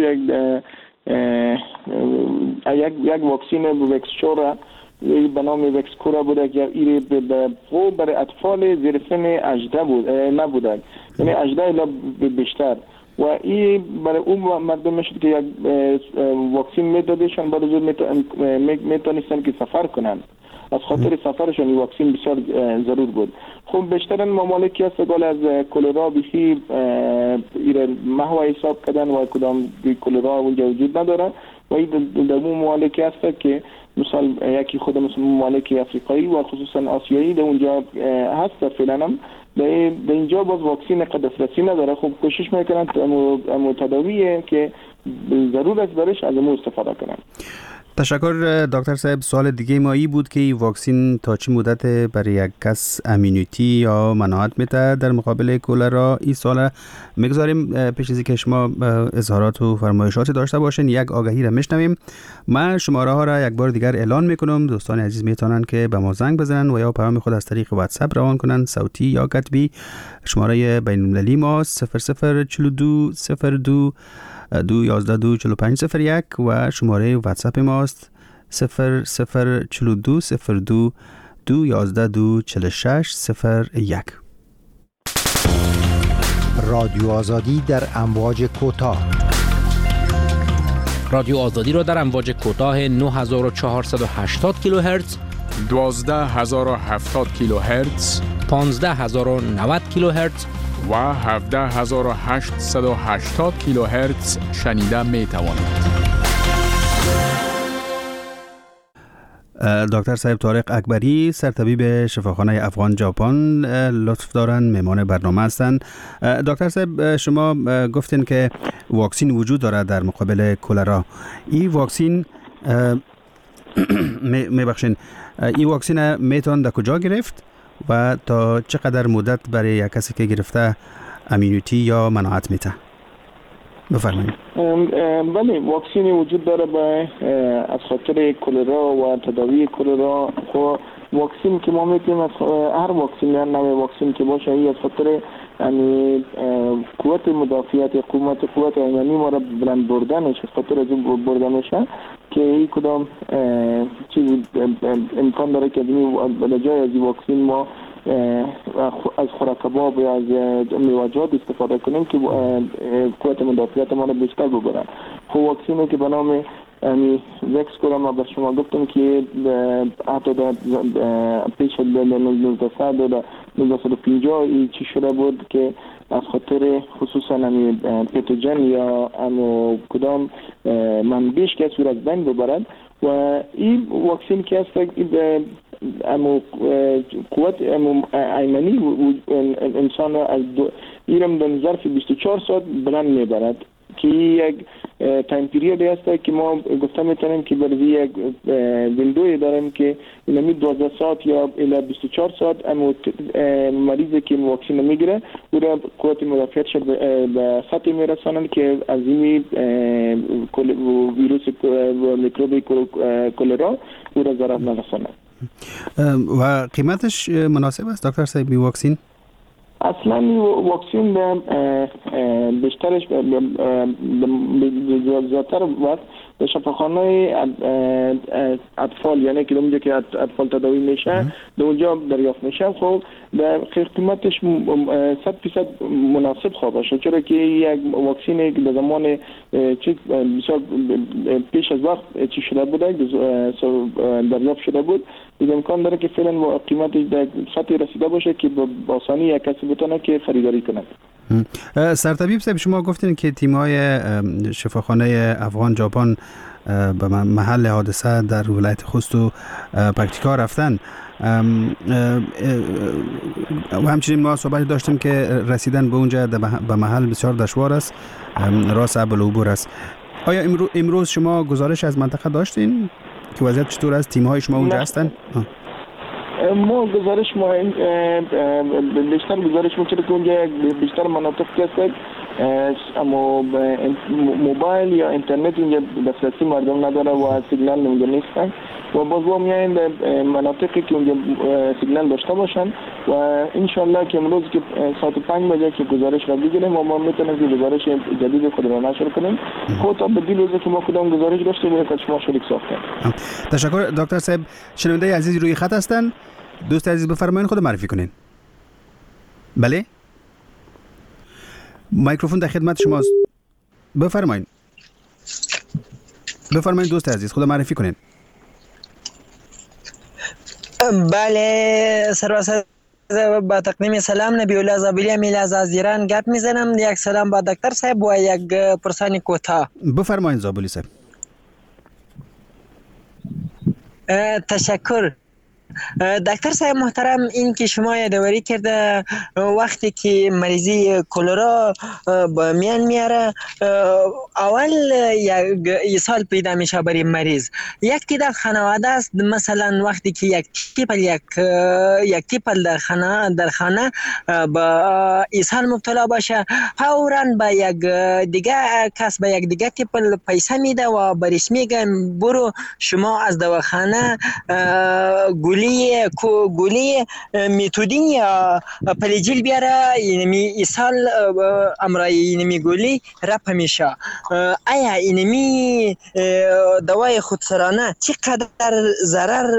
یک واکسین وکسچورا به نام وکسکورا بوده که ایره برای اطفال زیر سن 18 بود نبوده، یعنی 18 الی بیشتر، و این برای اون مردم میشد که یک واکسین میدادشان بعد از میتونستن که سفر کنن. از خاطر سفرشون این واکسین بسیار ضرور بود. خب بیشتر ممالکی هست که از کلرا بخی ایره محو حساب کردن و کدام کلرا اونجا وجود نداره و این در اون ممالکی هست که مثال یکی خود مثل ممالک افریقایی و خصوصا آسیایی در اونجا هست. فعلا هم در اینجا باز واکسین دسترسی نداره. خب کوشش میکنن امو تداویه که ضرور است برش از امو استفاده کنن. تشکر دکتر صاحب. سوال دیگه ما ای بود که واکسین تا چه مدت برای یک کس امینیتی یا مناعت میده در مقابل کلرا؟ این سوال میگذاریم پیش از اینکه شما اظهارات و فرمایشات داشته باشین. یک آگهی را میشنویم. من شماره ها را یک بار دیگر اعلان میکنم. دوستان عزیز میتونن که به ما زنگ بزنن و یا پیام خود از طریق واتساپ روان کنن، صوتی یا کتبی. شماره بین المللی ما 0042 02 211 24501 و شماره واتساپ ماست 0042 02 211 24601. رادیو آزادی در امواج کوتاه. رادیو آزادی را در امواج کوتاه 9480 کیلوهرتز، 12070 کیلوهرتز، 15090 کیلوهرتز و 17880 کیلوهرتز شنیده می توانید. دکتر صاحب طارق اکبری، سرطبیب شفاخانه افغان ژاپن لطف دارن، مهمان برنامه هستند. دکتر صاحب شما گفتین که واکسین وجود داره در مقابل کلرا. این واکسین میبخشین این واکسین میتون در کجا گرفت و تا چقدر مدت برای یک کسی که گرفته امینیتی یا مناعت میده؟ بفرمایید. بله، واکسین وجود داره از خاطر کلرا و تداوی کلرا. خب واکسین که ما میتونیم از هر واکسین یا نوع واکسین که باشه از خاطر یعنی قوت مدافعت قوت ایمنی ما را بلند بردنش، از خاطر از این برده میشه که این کدام چیز امکان داره که به جای از این واکسین ما از خوراک کباب یا از میوه‌جات استفاده کنیم که قوت مدافعت ما را بیشتر ببرن. خب واکسینی که به نام وکسکورا ما به شما گفتم که حتی در پیش 1900 و 1950 این چی شده بود که از خاطر خصوصا پتوژن یا کدام منبعش که صورت بین ببرد و این واکسین که هست قوت ایمنی انسان را از ایرم در ظرف 24 ساعت بلند میبرد که یک تایم پیریود هست که ما گفته میتونیم که برای یک ویندوی داریم که اینمی 12 ساعت یا الی 24 ساعت مریضی که واکسین میگیره او را قوت مدافعتش به سطح میرسانند که از این ویروس و میکروب کلرا او را ضرر نرساند. و قیمتش مناسب است دکتر صاحب واکسین؟ اصلا واکسین بیشترش زیادتر وقت به شفاخانه اطفال یعنی که اونجا که اطفال تداوی میشه در اونجا دریافت میشه. خب در قیمتش 100% مناسب خواه باشه، چرا که یک واکسینی که در زمان بسیار پیش از وقت چی شده بوده دریافت شده بود، امکان داره که فعلا قیمتش در سطحی رسیده باشه که با آسانی یک کسی بتونه که خریداری کنه. سرطبیب صاحب شما گفتین که تیم‌های شفاخانه افغان ژاپن به محل حادثه در ولایت خوست و پکتیکا رفتن و همچنین ما صحبت داشتیم که رسیدن به اونجا به محل بسیار دشوار است، راه صعب العبور است. آیا امروز شما گزارش از منطقه داشتین که وضعیت چطور است؟ تیم‌های شما اونجا هستن؟ ما گزارش بیشتر گزارش می‌کنیم که اونجا بیشتر مناطق هست اما موبایل یا اینترنت اینجا دسترسی مردم نداره و سیگنال اونجا نیستن و باز با میایند مناطقی که اونجا سیگنال داشته باشن و انشالله که امروز که ساعت 5 بجه که گزارش را بگیریم و ما میتونیم که گزارش جدید خود را نشر کنیم خود تا به دیروزه که ما کدام گزارش داشتیم و شما شریک ساختیم. تشکر دکتر صاحب. شنونده عزیز روی خط هستن. دوست عزیز بفرمایید خود معرفی کنین. بله میکروفون در خدمت شماست. بفرمایید دوست عزیز خود معرفی کنین. بله سراسر با تقدیم سلام نبی الله زابلی میلاز از ایران گپ میزنم. یک سلام با دکتر صاحب و یک پرسان کوتاه. بفرمایید زابلی صاحب. تشکر دکتر صاحب محترم. این که شما یادآوری کرده وقتی که مریضی کلرا با میان میاره اول یک ایصال پیدا میشه برای مریض. یک تعداد خانواده است مثلا وقتی که یک تیپل در خانه با ایصال مبتلا باشه فوراً به یک دیگه کس به یک دیگه تیپل پیسه میده و برش میگه برو شما از دواخانه گولی میتودین یا پلیجیل بیاره اینمی ایصال امرای اینمی گولی رپ میشه. آیا اینمی دوای خودسرانه چقدر ضرر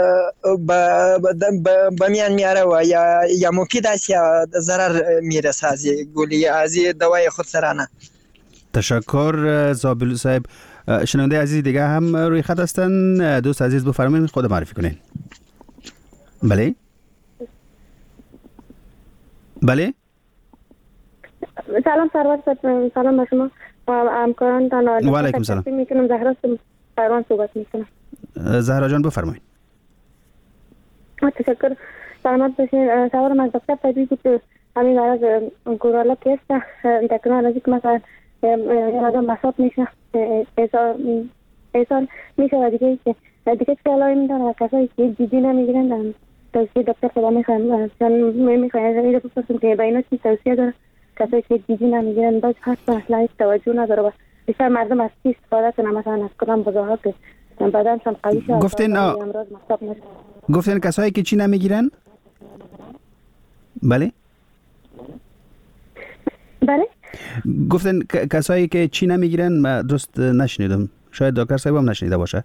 به میان میاره و یا مفید است یا ضرر میرسه از گولی از دوای خودسرانه؟ تشکر زابل صاحب. شنونده عزیز دیگه هم روی خط هستن. دوست عزیز بفرمایید خود معرفی کنین. بله سلام سرور صاحب. سلام به شما و همکارانتان. و علیکم سلام. میکنم زهرا پیروان صحبت میکنم. زهرا جان بفرمایید. تشکر. سلامت باشین. سوالم از دکتر طبیبی بود. همین برای گورالا که است تکنان از یک مثلا یه آدم مصاب میشه ایسان میشه و دیگه که علایه میدن و کسایی که جدی نمیگیرن توصیه دکتر صدا میخوایم چون میخوایم ایده بپرسیم که باینا چی توصیه داره کسایی که جدی نمیگیرن باز هست اصلا توجه نداره و بیشتر مردم از چی استفاده کنه مثلا از کدام بزاها که بدنشان قوی شد. گفتین کسایی که چی نمیگیرن؟ بله گفتن کسایی که چی نمیگیرن. ما درست نشنیدم. شاید دکتر صاحب هم نشنیده باشه.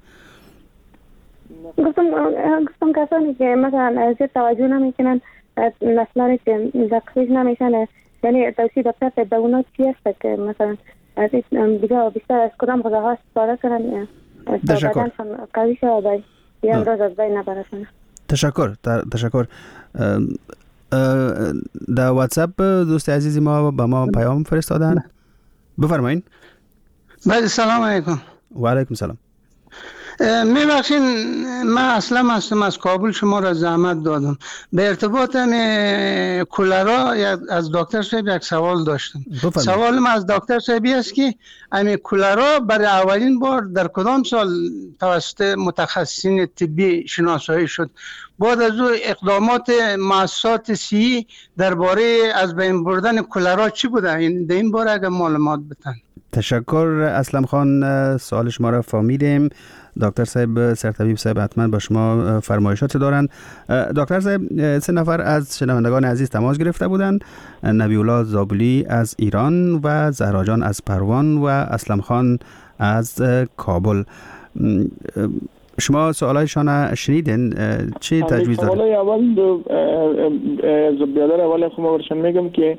گفتم کسانی که مثلا زیر توجه نمیکنن نسلانی که دقیق نمیشن یعنی توصیه دکتر صاحب به اونا چی است که مثلا از دیگه بیشتر از کدام غذاها استفاده کنن تا بدنشان قوی شد یا امراض از بین نبرشن. تشکر. در واتساپ دوست عزیزی ما با ما پیام فرستادن. بفرمایید. بله سلام علیکم. و علیکم سلام. میبخشین من اصلا هستم از کابل شما را زحمت دادم. به ارتباط کولرا از دکتر صاحب یک سوال داشتم. سوالم از دکتر صاحبی است که این کولرا برای اولین بار در کدام سال توسط متخصصین طبی شناسایی شد؟ بعد از او اقدامات مؤسسات صحی درباره از بین بردن کولرا چی بوده؟ در این باره اگر معلومات بدن. تشکر. اسلم خان سوال شما را فهمیدیم. دکتر صاحب سرطبیب صاحب حتما با شما فرمایشات دارند. دکتر صاحب 3 نفر از شنوندگان عزیز تماس گرفته بودند. نبی الله زابلی از ایران و زهرا جان از پروان و اسلم خان از کابل. شما سوالایشان شنیدین؟ چی تجویز دارید؟ سوال اول بیادر اول خود برشان میگم که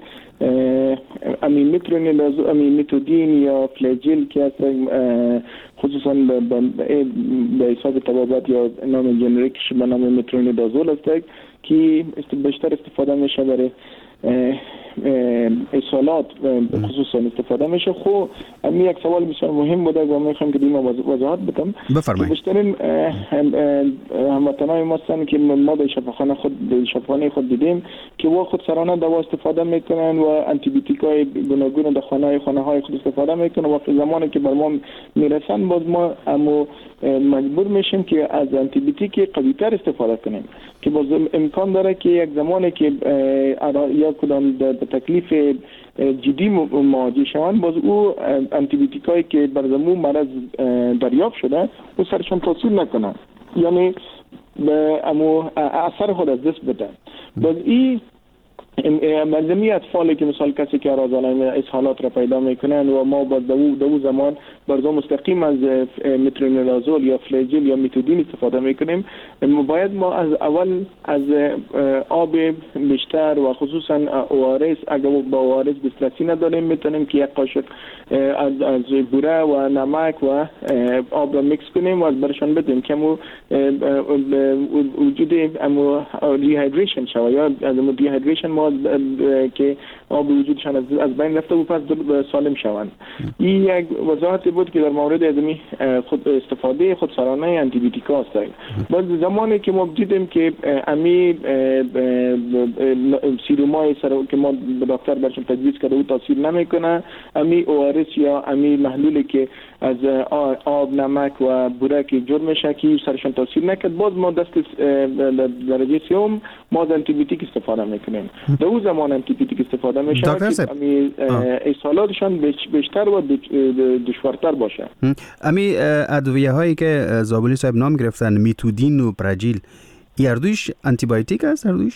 میتودین یا فلاجیل که خصوصا به حساب طبابت یا نام جنریکش به نام مترونیدازول است که بیشتر استفاده میشه برای ایصالات خصوصا استفاده میشه. خب این یک سوال بسیار مهم بوده و میخوام که دیما وضاحت بدم. بفرمایید. بیشترین هموطنان ما هستن که ما به شفاخانه خود دیدیم که وا خود سرانه دوا استفاده میکنن و آنتی بیوتیکای گوناگون در خانه های خود استفاده میکنن و زمانی که بر ما میرسن باز ما مجبور میشیم که از آنتی بیوتیک قوی تر استفاده کنیم که باز امکان داره که یک زمانی که یا کدام به تکلیف جدی مواجه شوند، باز او انتیبیوتیکایی که بر زمون مرض دریافت شده او سرشان تاثیر نکنه، یعنی اما اثر خود از دست بده. باز این منظمی اطفالی که مثال کسی که رازالین اسهالات را پیدا میکنن و ما با دو زمان برزا مستقیم از مترونیدازول یا فلاجیل یا میتودین استفاده میکنیم، باید ما از اول از آب بیشتر و خصوصا ORS، اگر با ORS دسترسی نداریم میتونیم که یک قاشق از بوره و نمک و آب را میکس کنیم و از برشان بدیم که وجود دیهایدریشن شوه یا از دیهایدریشن ما که آب وجودشان از بین رفته و پس سالم شوند. این یک وضاحت بود که در مورد از خود استفاده خودسرانه انتیبیوتیکا است. باز زمانی که ما دیدیم که امی سیرومای که ما به دکتر برشون تجویز کرده و تاثیر نمیکنه، امی ORS یا امی محلولی که از آب، نمک و بوره که جور میشه که سرشون تاثیر نکرد، باز ما دست درجه سوم ما از انتیبیوتیک استفاده میکنیم. در اون زمان انتیبیوتیک استفاده میشه که امی اصالاتشان بیشتر و دشوارتر باشه. امی ادویه هایی که زابلی صاحب نام گرفتن، میتودین و پراجیل، اردویش انتیبیوتیک است؟ اردویش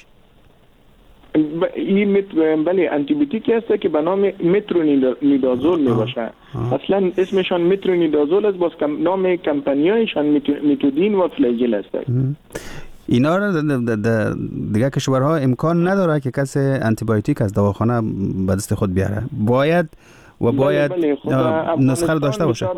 این بله انتیبیوتیک است که به نام مترونیدازول می باشه. اصلا اسمشان مترونیدازول است، باز نام کمپانیایشان میتودین و فلاجیل است. اینا را دیگه کشورها امکان نداره که کسی انتیبیوتیک از دواخانه به دست خود بیاره، باید نسخه رو داشته باشه.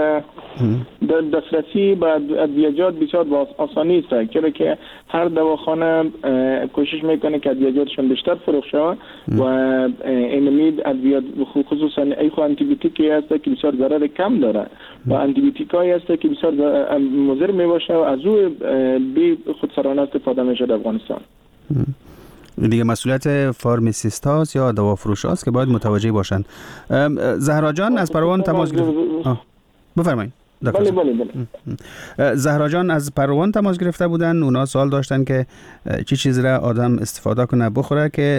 دسترسی به ادویجات بسیار با آسانی است، چرا که هر دواخانه کوشش میکنه که ادویجاتشون بیشتر فروخته شود و اینمید ادویات خصوصا ایخو انتیبیوتیکی است که بسیار ضرر کم داره و انتیبیوتیکایی است که بسیار مضر میباشه و از او بی خودسرانه استفاده میشه در افغانستان. دیگه مسئولیت فارماسیست هاست یا دوافروش هاست که باید متوجه باشن. زهرا جان از پروان تماس گرفت. بفرمایید. بله. زهرا جان از پروان تماس گرفته بودن، اونا سوال داشتن که چی چیزی را آدم استفاده کنه بخوره که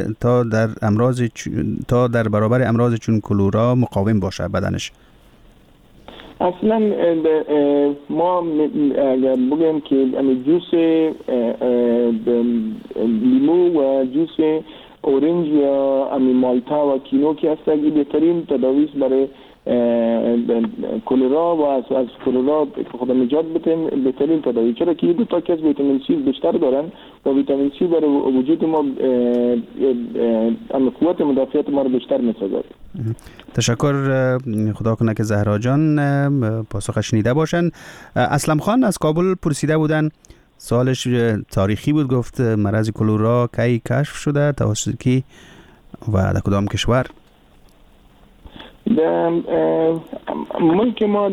تا در برابر امراض چون کلورا مقاوم باشه بدنش. اصلا ما اگر بگیم که جوس لیمو و جوس اورنج یا مالتا و کینو که هست که بهترین تداوی برای کلرا و از کلرا خود نجات بتیم بهترین تداوی، چرا که دو تا کس ویتامین سی بیشتر دارن و ویتامین سی برای وجود ما قوت مدافعت ما رو بیشتر میسازد. تشکر. خدا کنه که زهرا جان پاسخ شنیده باشن. اسلم خان از کابل پرسیده بودن، سوالش تاریخی بود، گفت مرض کلورا کی کشف شده، توسط کی و در کدام کشور؟ ملک ما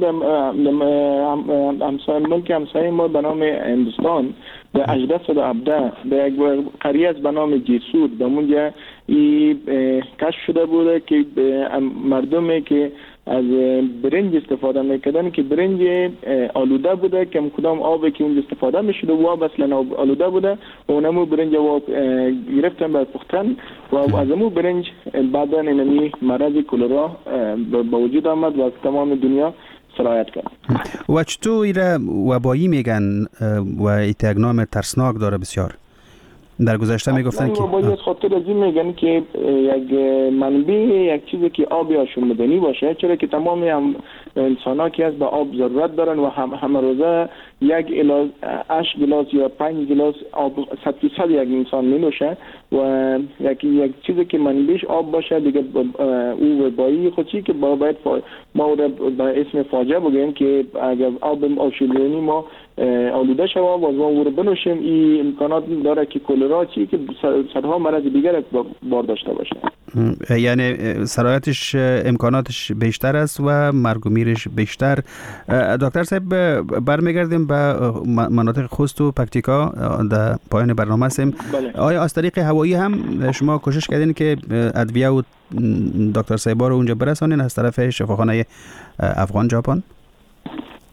ملک همسایه ما به نام هندوستان در 1817 در یک قریه است به نام جیسور در اونجا کشف شده بوده که مردمی که از برنج استفاده میکردن که برنج آلوده بوده که کدام آبی که اونجا استفاده میشده و آب اصلا آلوده بوده و اونمو برنج آب گرفتن بر پختن و از امو برنج بعدا اینمی مرض کلرا با وجود آمد و از تمام دنیا سرایت کرد. و چطور ایره وبایی میگن و ایتگنام ترسناک داره بسیار؟ در گذشته میگفتن که باید خاطر از این میگن که یک منبع یک چیزی که آب آشامیدنی باشه، چرا که تمام انسان ها که از به آب ضرورت دارن و همه روزه 1 گلاس 8 گلاس یا 5 گلاس آب 100% یک انسان می نوشه و یک چیزی که منبعش آب باشه دیگه او وبایی خودی که باید ما به اسم فاجعه بگیم که اگر آب آشامیدنی ما آلوده شوه و از ما او رو بنوشیم، این امکانات داره که کلرا چی که صدها مرض دیگر بار داشته باشه. یعنی سرایتش امکاناتش بیشتر است و مرگ و میرش بیشتر. دکتر صاحب برمیگردیم به مناطق خوست و پکتیکا در پایان برنامه هستیم. آیا از طریق هوایی هم شما کوشش کردین که ادویه و دکتر صاحبا رو اونجا برسانین از طرف شفاخانه افغان ژاپن؟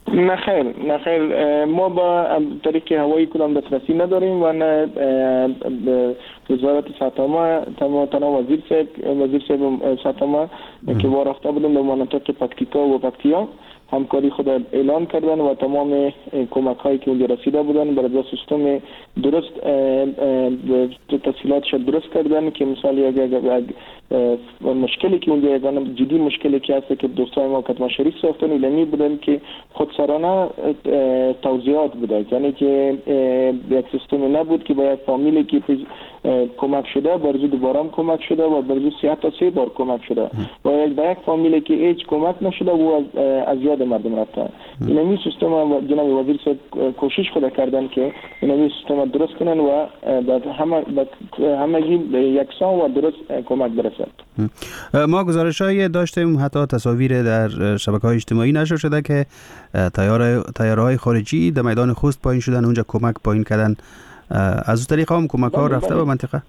نه خیر ما با طریق هوایی کدام دسترسی نداریم و نه وزارت ساتما تنها وزیر صاحب ساتما که رفته بودن در مناطق پکتیکا و پکتیا همکاری خود اعلان کردن و تمام کمک هایی که اونجا رسیده بودن برای سیستم درست تسهیلاتش درست کردن که مثال یک مشکلی که اونجا یک جدی مشکلی که هست که دوستای ما کتما شریف ساختن ایلمی بودن که خودسرانه توزیعات بوده، یعنی که یک سیستم نبود که باید فامیلی که کمک شده برزو دوباره کمک شده و برزو 3 بار کمک شده و یک فامیلی که هیچ کمک نشده و از یاد مردم رفتن. این سیستم جناب وزیر صاحب کوشش خود کردن که این سیستم درست کنن و همگی یکسان و درست کمک برسد. ما گزارش‌های داشتیم حتی تصاویر در شبکه‌های اجتماعی نشر شده که طیاره‌های خارجی در میدان خوست پایین شدن، اونجا کمک پایین کردن. از اون طریق هم کمک‌ها رفته به منطقه.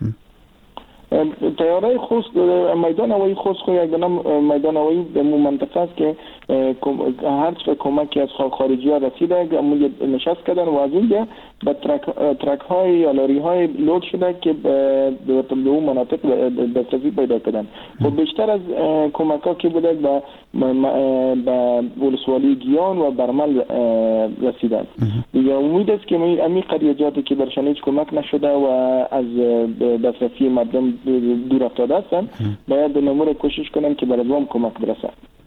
طیاره خوست میدان هوایی خوست خو یک میدان هوایی در منطقه است که هر چه کمکی از خارجی ها رسیده اونجا نشست کردن و از اینجا به ترک های یا لاری های لود شده که به اون مناطق دسترسی پیدا کردن. و بیشتر از کمک ها که بوده به ولسوالی گیان و برمل رسیدن. یا امید است که امی قریجاتی که برشان هیچ کمک نشده و از دسترسی مردم دور افتاده هستند باید به نمور کوشش کنن که برای دوام کمک برسه.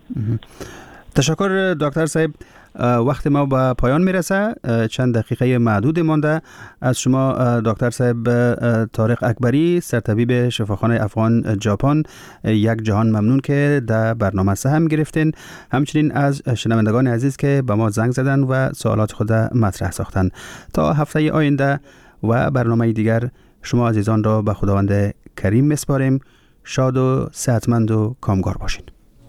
تشکر دکتر صاحب. وقت ما به پایان میرسه، چند دقیقه معدود مانده. از شما دکتر صاحب طارق اکبری، سرطبیب شفاخانه افغان ژاپن، یک جهان ممنون که در برنامه سهم گرفتین. همچنین از شنوندگان عزیز که به ما زنگ زدن و سوالات خود مطرح ساختن. تا هفته آینده و برنامه دیگر شما عزیزان را به خداوند کریم میسپاریم. شاد و صحتمند و کامگار باشین.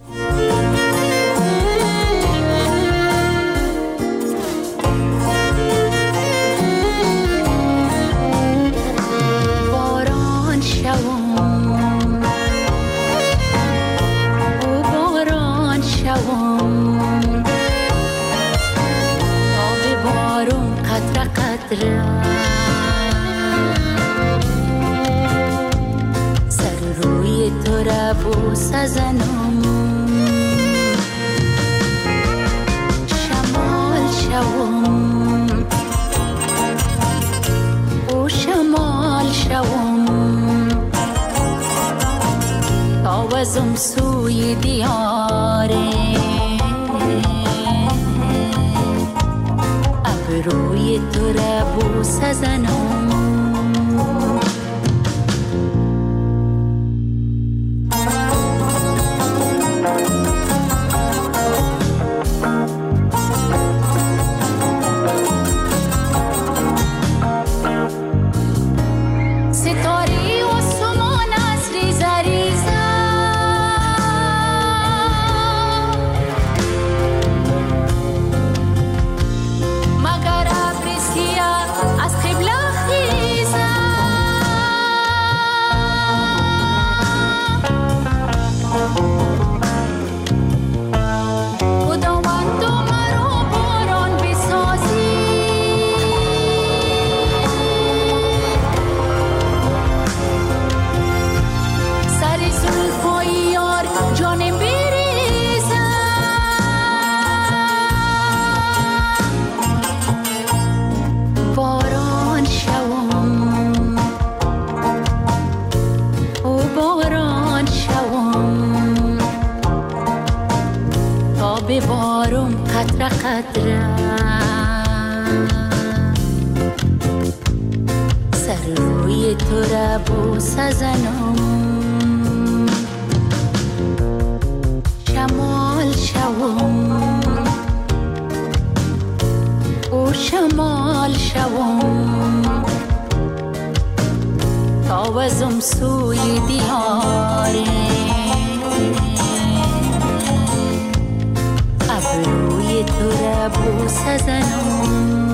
سر روی تو را بوس زنم، شمال شوم و شمال شوم تا وزم سوی دیاره روی تو را بوس زنم. ستاره و سمان از ریزه ریزه ببارم قطره قطره سر روی تو را بوس زنم. شمال شوم و شمال شوم تا وزم سوی دیاره روی تو را بوس زنم.